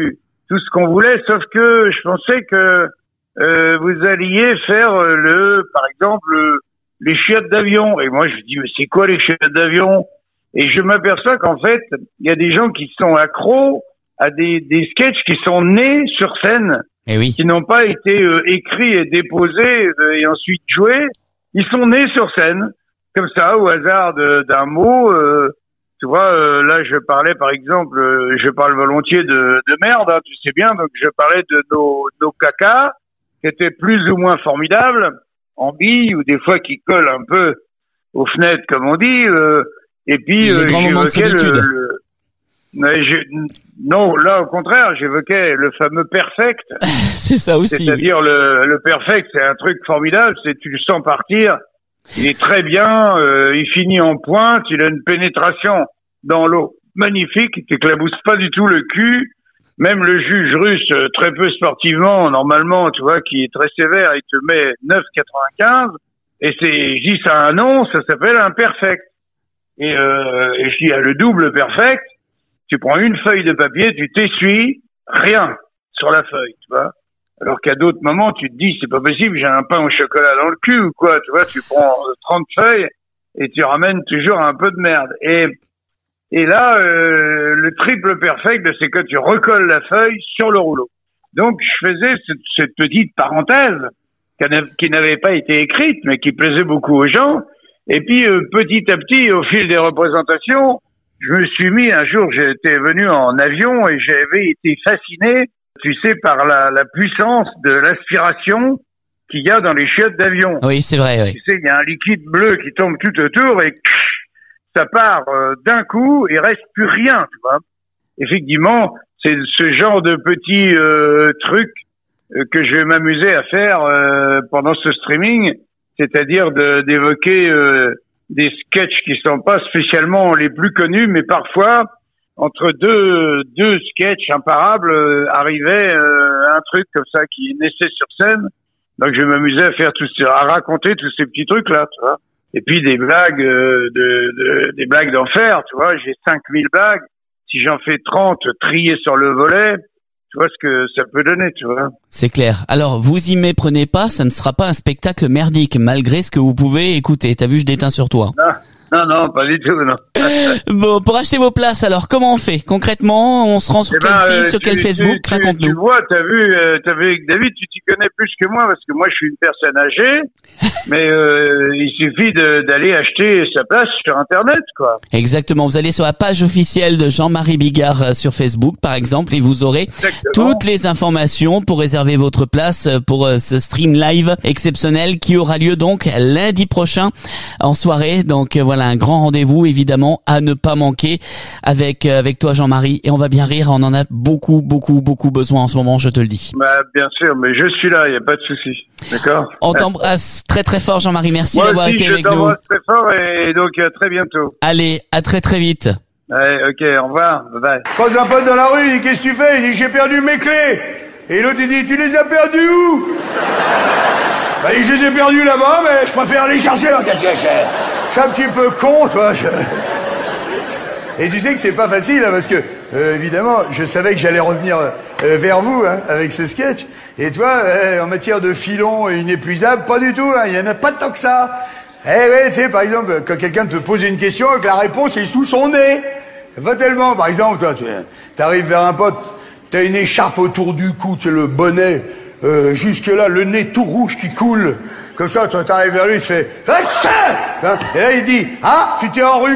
tout ce qu'on voulait, sauf que je pensais que euh, vous alliez faire euh, le, par exemple, le, les chiottes d'avion. Et moi, je dis, mais c'est quoi les chiottes d'avion? Et je m'aperçois qu'en fait, il y a des gens qui sont accros à des, des sketchs qui sont nés sur scène, eh oui. qui n'ont pas été euh, écrits et déposés euh, et ensuite joués. Ils sont nés sur scène, comme ça, au hasard de, d'un mot. Euh, tu vois, euh, là, je parlais, par exemple, euh, je parle volontiers de, de merde, hein, tu sais bien, donc je parlais de nos, nos cacas, qui étaient plus ou moins formidables, en billes, ou des fois qui collent un peu aux fenêtres, comme on dit, euh, et puis euh, j'évoquais le, le mais je, non, là au contraire, j'évoquais le fameux perfect. C'est ça aussi. C'est-à-dire le, le perfect, c'est un truc formidable, c'est tu le sens partir, il est très bien, euh, il finit en pointe, il a une pénétration dans l'eau magnifique, il t'éclabousse pas du tout le cul. Même le juge russe, euh, très peu sportivement, normalement, tu vois, qui est très sévère, il te met neuf virgule quatre-vingt-quinze, et c'est, je dis ça a un nom, ça s'appelle un perfect. Et, euh, et je dis, ah, le double perfect, tu prends une feuille de papier, tu t'essuies, rien sur la feuille, tu vois. Alors qu'à d'autres moments, tu te dis, c'est pas possible, j'ai un pain au chocolat dans le cul ou quoi, tu vois, tu prends trente feuilles et tu ramènes toujours un peu de merde. Et, et là, euh, le triple perfect, c'est que tu recolles la feuille sur le rouleau. Donc, je faisais cette, cette petite parenthèse qui n'avait pas été écrite, mais qui plaisait beaucoup aux gens. Et puis, euh, petit à petit, au fil des représentations, je me suis mis, un jour, j'étais venu en avion et j'avais été fasciné, tu sais, par la, la puissance de l'aspiration qu'il y a dans les chiottes d'avion. Oui, c'est vrai, oui. Tu sais, il y a un liquide bleu qui tombe tout autour et ça part euh, d'un coup et reste plus rien, tu vois. Effectivement, c'est ce genre de petit euh, truc euh, que je vais m'amuser à faire euh, pendant ce streaming, c'est-à-dire de, d'évoquer euh, des sketchs qui sont pas spécialement les plus connus, mais parfois entre deux deux sketchs imparables euh, arrivait euh, un truc comme ça qui naissait sur scène. Donc je vais m'amuser à faire tout ça, à raconter tous ces petits trucs là, tu vois. Et puis des blagues euh, de, de des blagues d'enfer, tu vois, j'ai cinq mille blagues. Si j'en fais trente triées sur le volet, tu vois ce que ça peut donner, tu vois. C'est clair. Alors, vous y méprenez pas, ça ne sera pas un spectacle merdique, malgré ce que vous pouvez écouter. T'as vu, je déteins sur toi. Non, non, non, pas du tout, non. Bon, pour acheter vos places, alors, comment on fait? Concrètement, on se rend sur eh quel ben, site, euh, sur tu, quel Facebook? tu, Raconte-nous. Tu vois, t'as vu, euh, t'as vu avec David, tu t'y connais plus que moi, parce que moi, je suis une personne âgée, mais euh, il suffit de, d'aller acheter sa place sur Internet, quoi. Exactement. Vous allez sur la page officielle de Jean-Marie Bigard euh, sur Facebook, par exemple, et vous aurez Exactement. toutes les informations pour réserver votre place pour euh, ce stream live exceptionnel qui aura lieu donc lundi prochain en soirée. Donc euh, voilà, un grand rendez-vous évidemment à ne pas manquer avec euh, avec toi Jean-Marie, et on va bien rire, on en a beaucoup beaucoup beaucoup besoin en ce moment, je te le dis. Bah bien sûr, mais je suis là, il y a pas de souci. D'accord. On t'embrasse très très fort Jean-Marie, merci Moi d'avoir aussi, été avec nous. Je t'embrasse très fort et donc à très bientôt. Allez, à très très vite. Ouais, ok, au revoir, bye bye. Croise un pote dans la rue, il dit qu'est-ce que tu fais? Il dit j'ai perdu mes clés. Et l'autre il dit tu les as perdues où? Bah il dit je les ai perdues là-bas, mais je préfère les chercher là. Qu'est-ce que c'est? Je suis un petit peu con, toi. Je... Et tu sais que c'est pas facile, hein, parce que, euh, évidemment, je savais que j'allais revenir euh, vers vous hein, avec ce sketch. Et toi, euh, en matière de filon inépuisable, pas du tout, hein, il y en a pas tant que ça. Eh ouais, tu sais, par exemple, quand quelqu'un te pose une question et que la réponse est sous son nez, pas tellement. Par exemple, toi, tu arrives vers un pote, t'as une écharpe autour du cou, tu sais, le bonnet, euh, jusque-là, le nez tout rouge qui coule. Comme ça, toi, t'arrives vers lui, il fait « hein, et là, il dit « Ah, tu t'es enrhumé ?»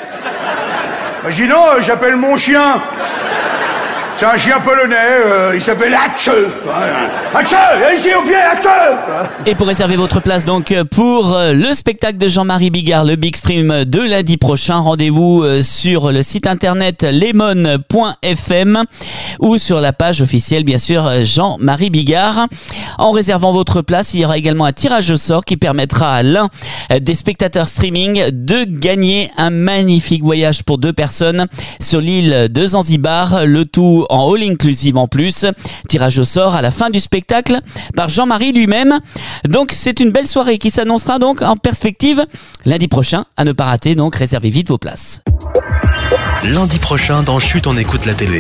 Bah, je dis « Non, euh, j'appelle mon chien. C'est un chien polonais, euh, il s'appelle Hatche. Hatche, viens ici au pied, Hatche !» Et pour réserver votre place donc pour le spectacle de Jean-Marie Bigard, le Big Stream de lundi prochain, rendez-vous sur le site internet lemon point f m ou sur la page officielle bien sûr Jean-Marie Bigard. En réservant votre place, il y aura également un tirage au sort qui permettra à l'un des spectateurs streaming de gagner un magnifique voyage pour deux personnes sur l'île de Zanzibar, le tout en all inclusive en plus. Tirage au sort à la fin du spectacle par Jean-Marie lui-même. Donc c'est une belle soirée qui s'annoncera donc en perspective lundi prochain, à ne pas rater, donc réservez vite vos places. Lundi prochain dans Chut on écoute la télé.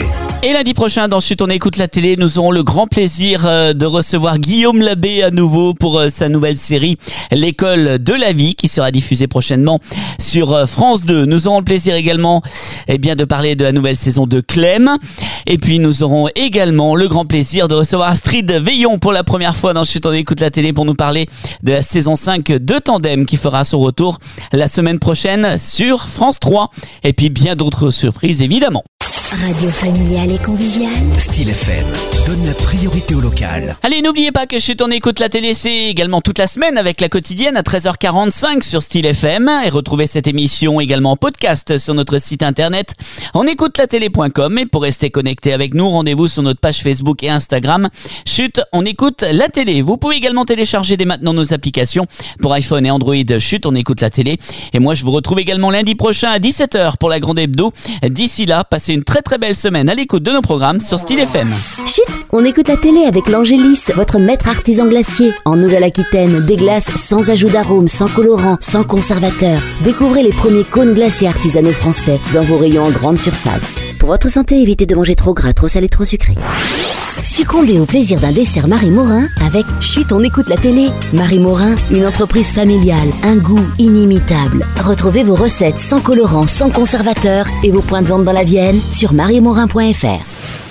Et lundi prochain, dans Chut, on écoute la télé, nous aurons le grand plaisir de recevoir Guillaume Labbé à nouveau pour sa nouvelle série L'école de la vie qui sera diffusée prochainement sur France deux. Nous aurons le plaisir également eh bien, de parler de la nouvelle saison de Clem. Et puis nous aurons également le grand plaisir de recevoir Astrid Veillon pour la première fois dans Chut, on écoute la télé pour nous parler de la saison cinq de Tandem qui fera son retour la semaine prochaine sur France trois. Et puis bien d'autres surprises évidemment. Radio familiale et conviviale. Style F M donne la priorité au local. Allez, n'oubliez pas que Chut, on écoute la télé, c'est également toute la semaine avec la quotidienne à treize heures quarante-cinq sur Style F M. Et retrouvez cette émission également en podcast sur notre site internet on écoute la télé point com. Et pour rester connecté avec nous, rendez-vous sur notre page Facebook et Instagram. Chut, on écoute la télé. Vous pouvez également télécharger dès maintenant nos applications pour iPhone et Android. Chut, on écoute la télé. Et moi, je vous retrouve également lundi prochain à dix-sept heures pour la grande hebdo. D'ici là, passez une très très belle semaine à l'écoute de nos programmes sur Style F M. Chut, on écoute la télé avec l'Angélis, votre maître artisan glacier. En Nouvelle-Aquitaine, des glaces sans ajout d'arôme, sans colorant, sans conservateur. Découvrez les premiers cônes glacés artisanaux français dans vos rayons en grande surface. Pour votre santé, évitez de manger trop gras, trop salé, trop sucré. Succombez au plaisir d'un dessert Marie Morin avec Chut, on écoute la télé. Marie Morin, une entreprise familiale, un goût inimitable. Retrouvez vos recettes sans colorant, sans conservateur et vos points de vente dans la Vienne sur marie morin point f r.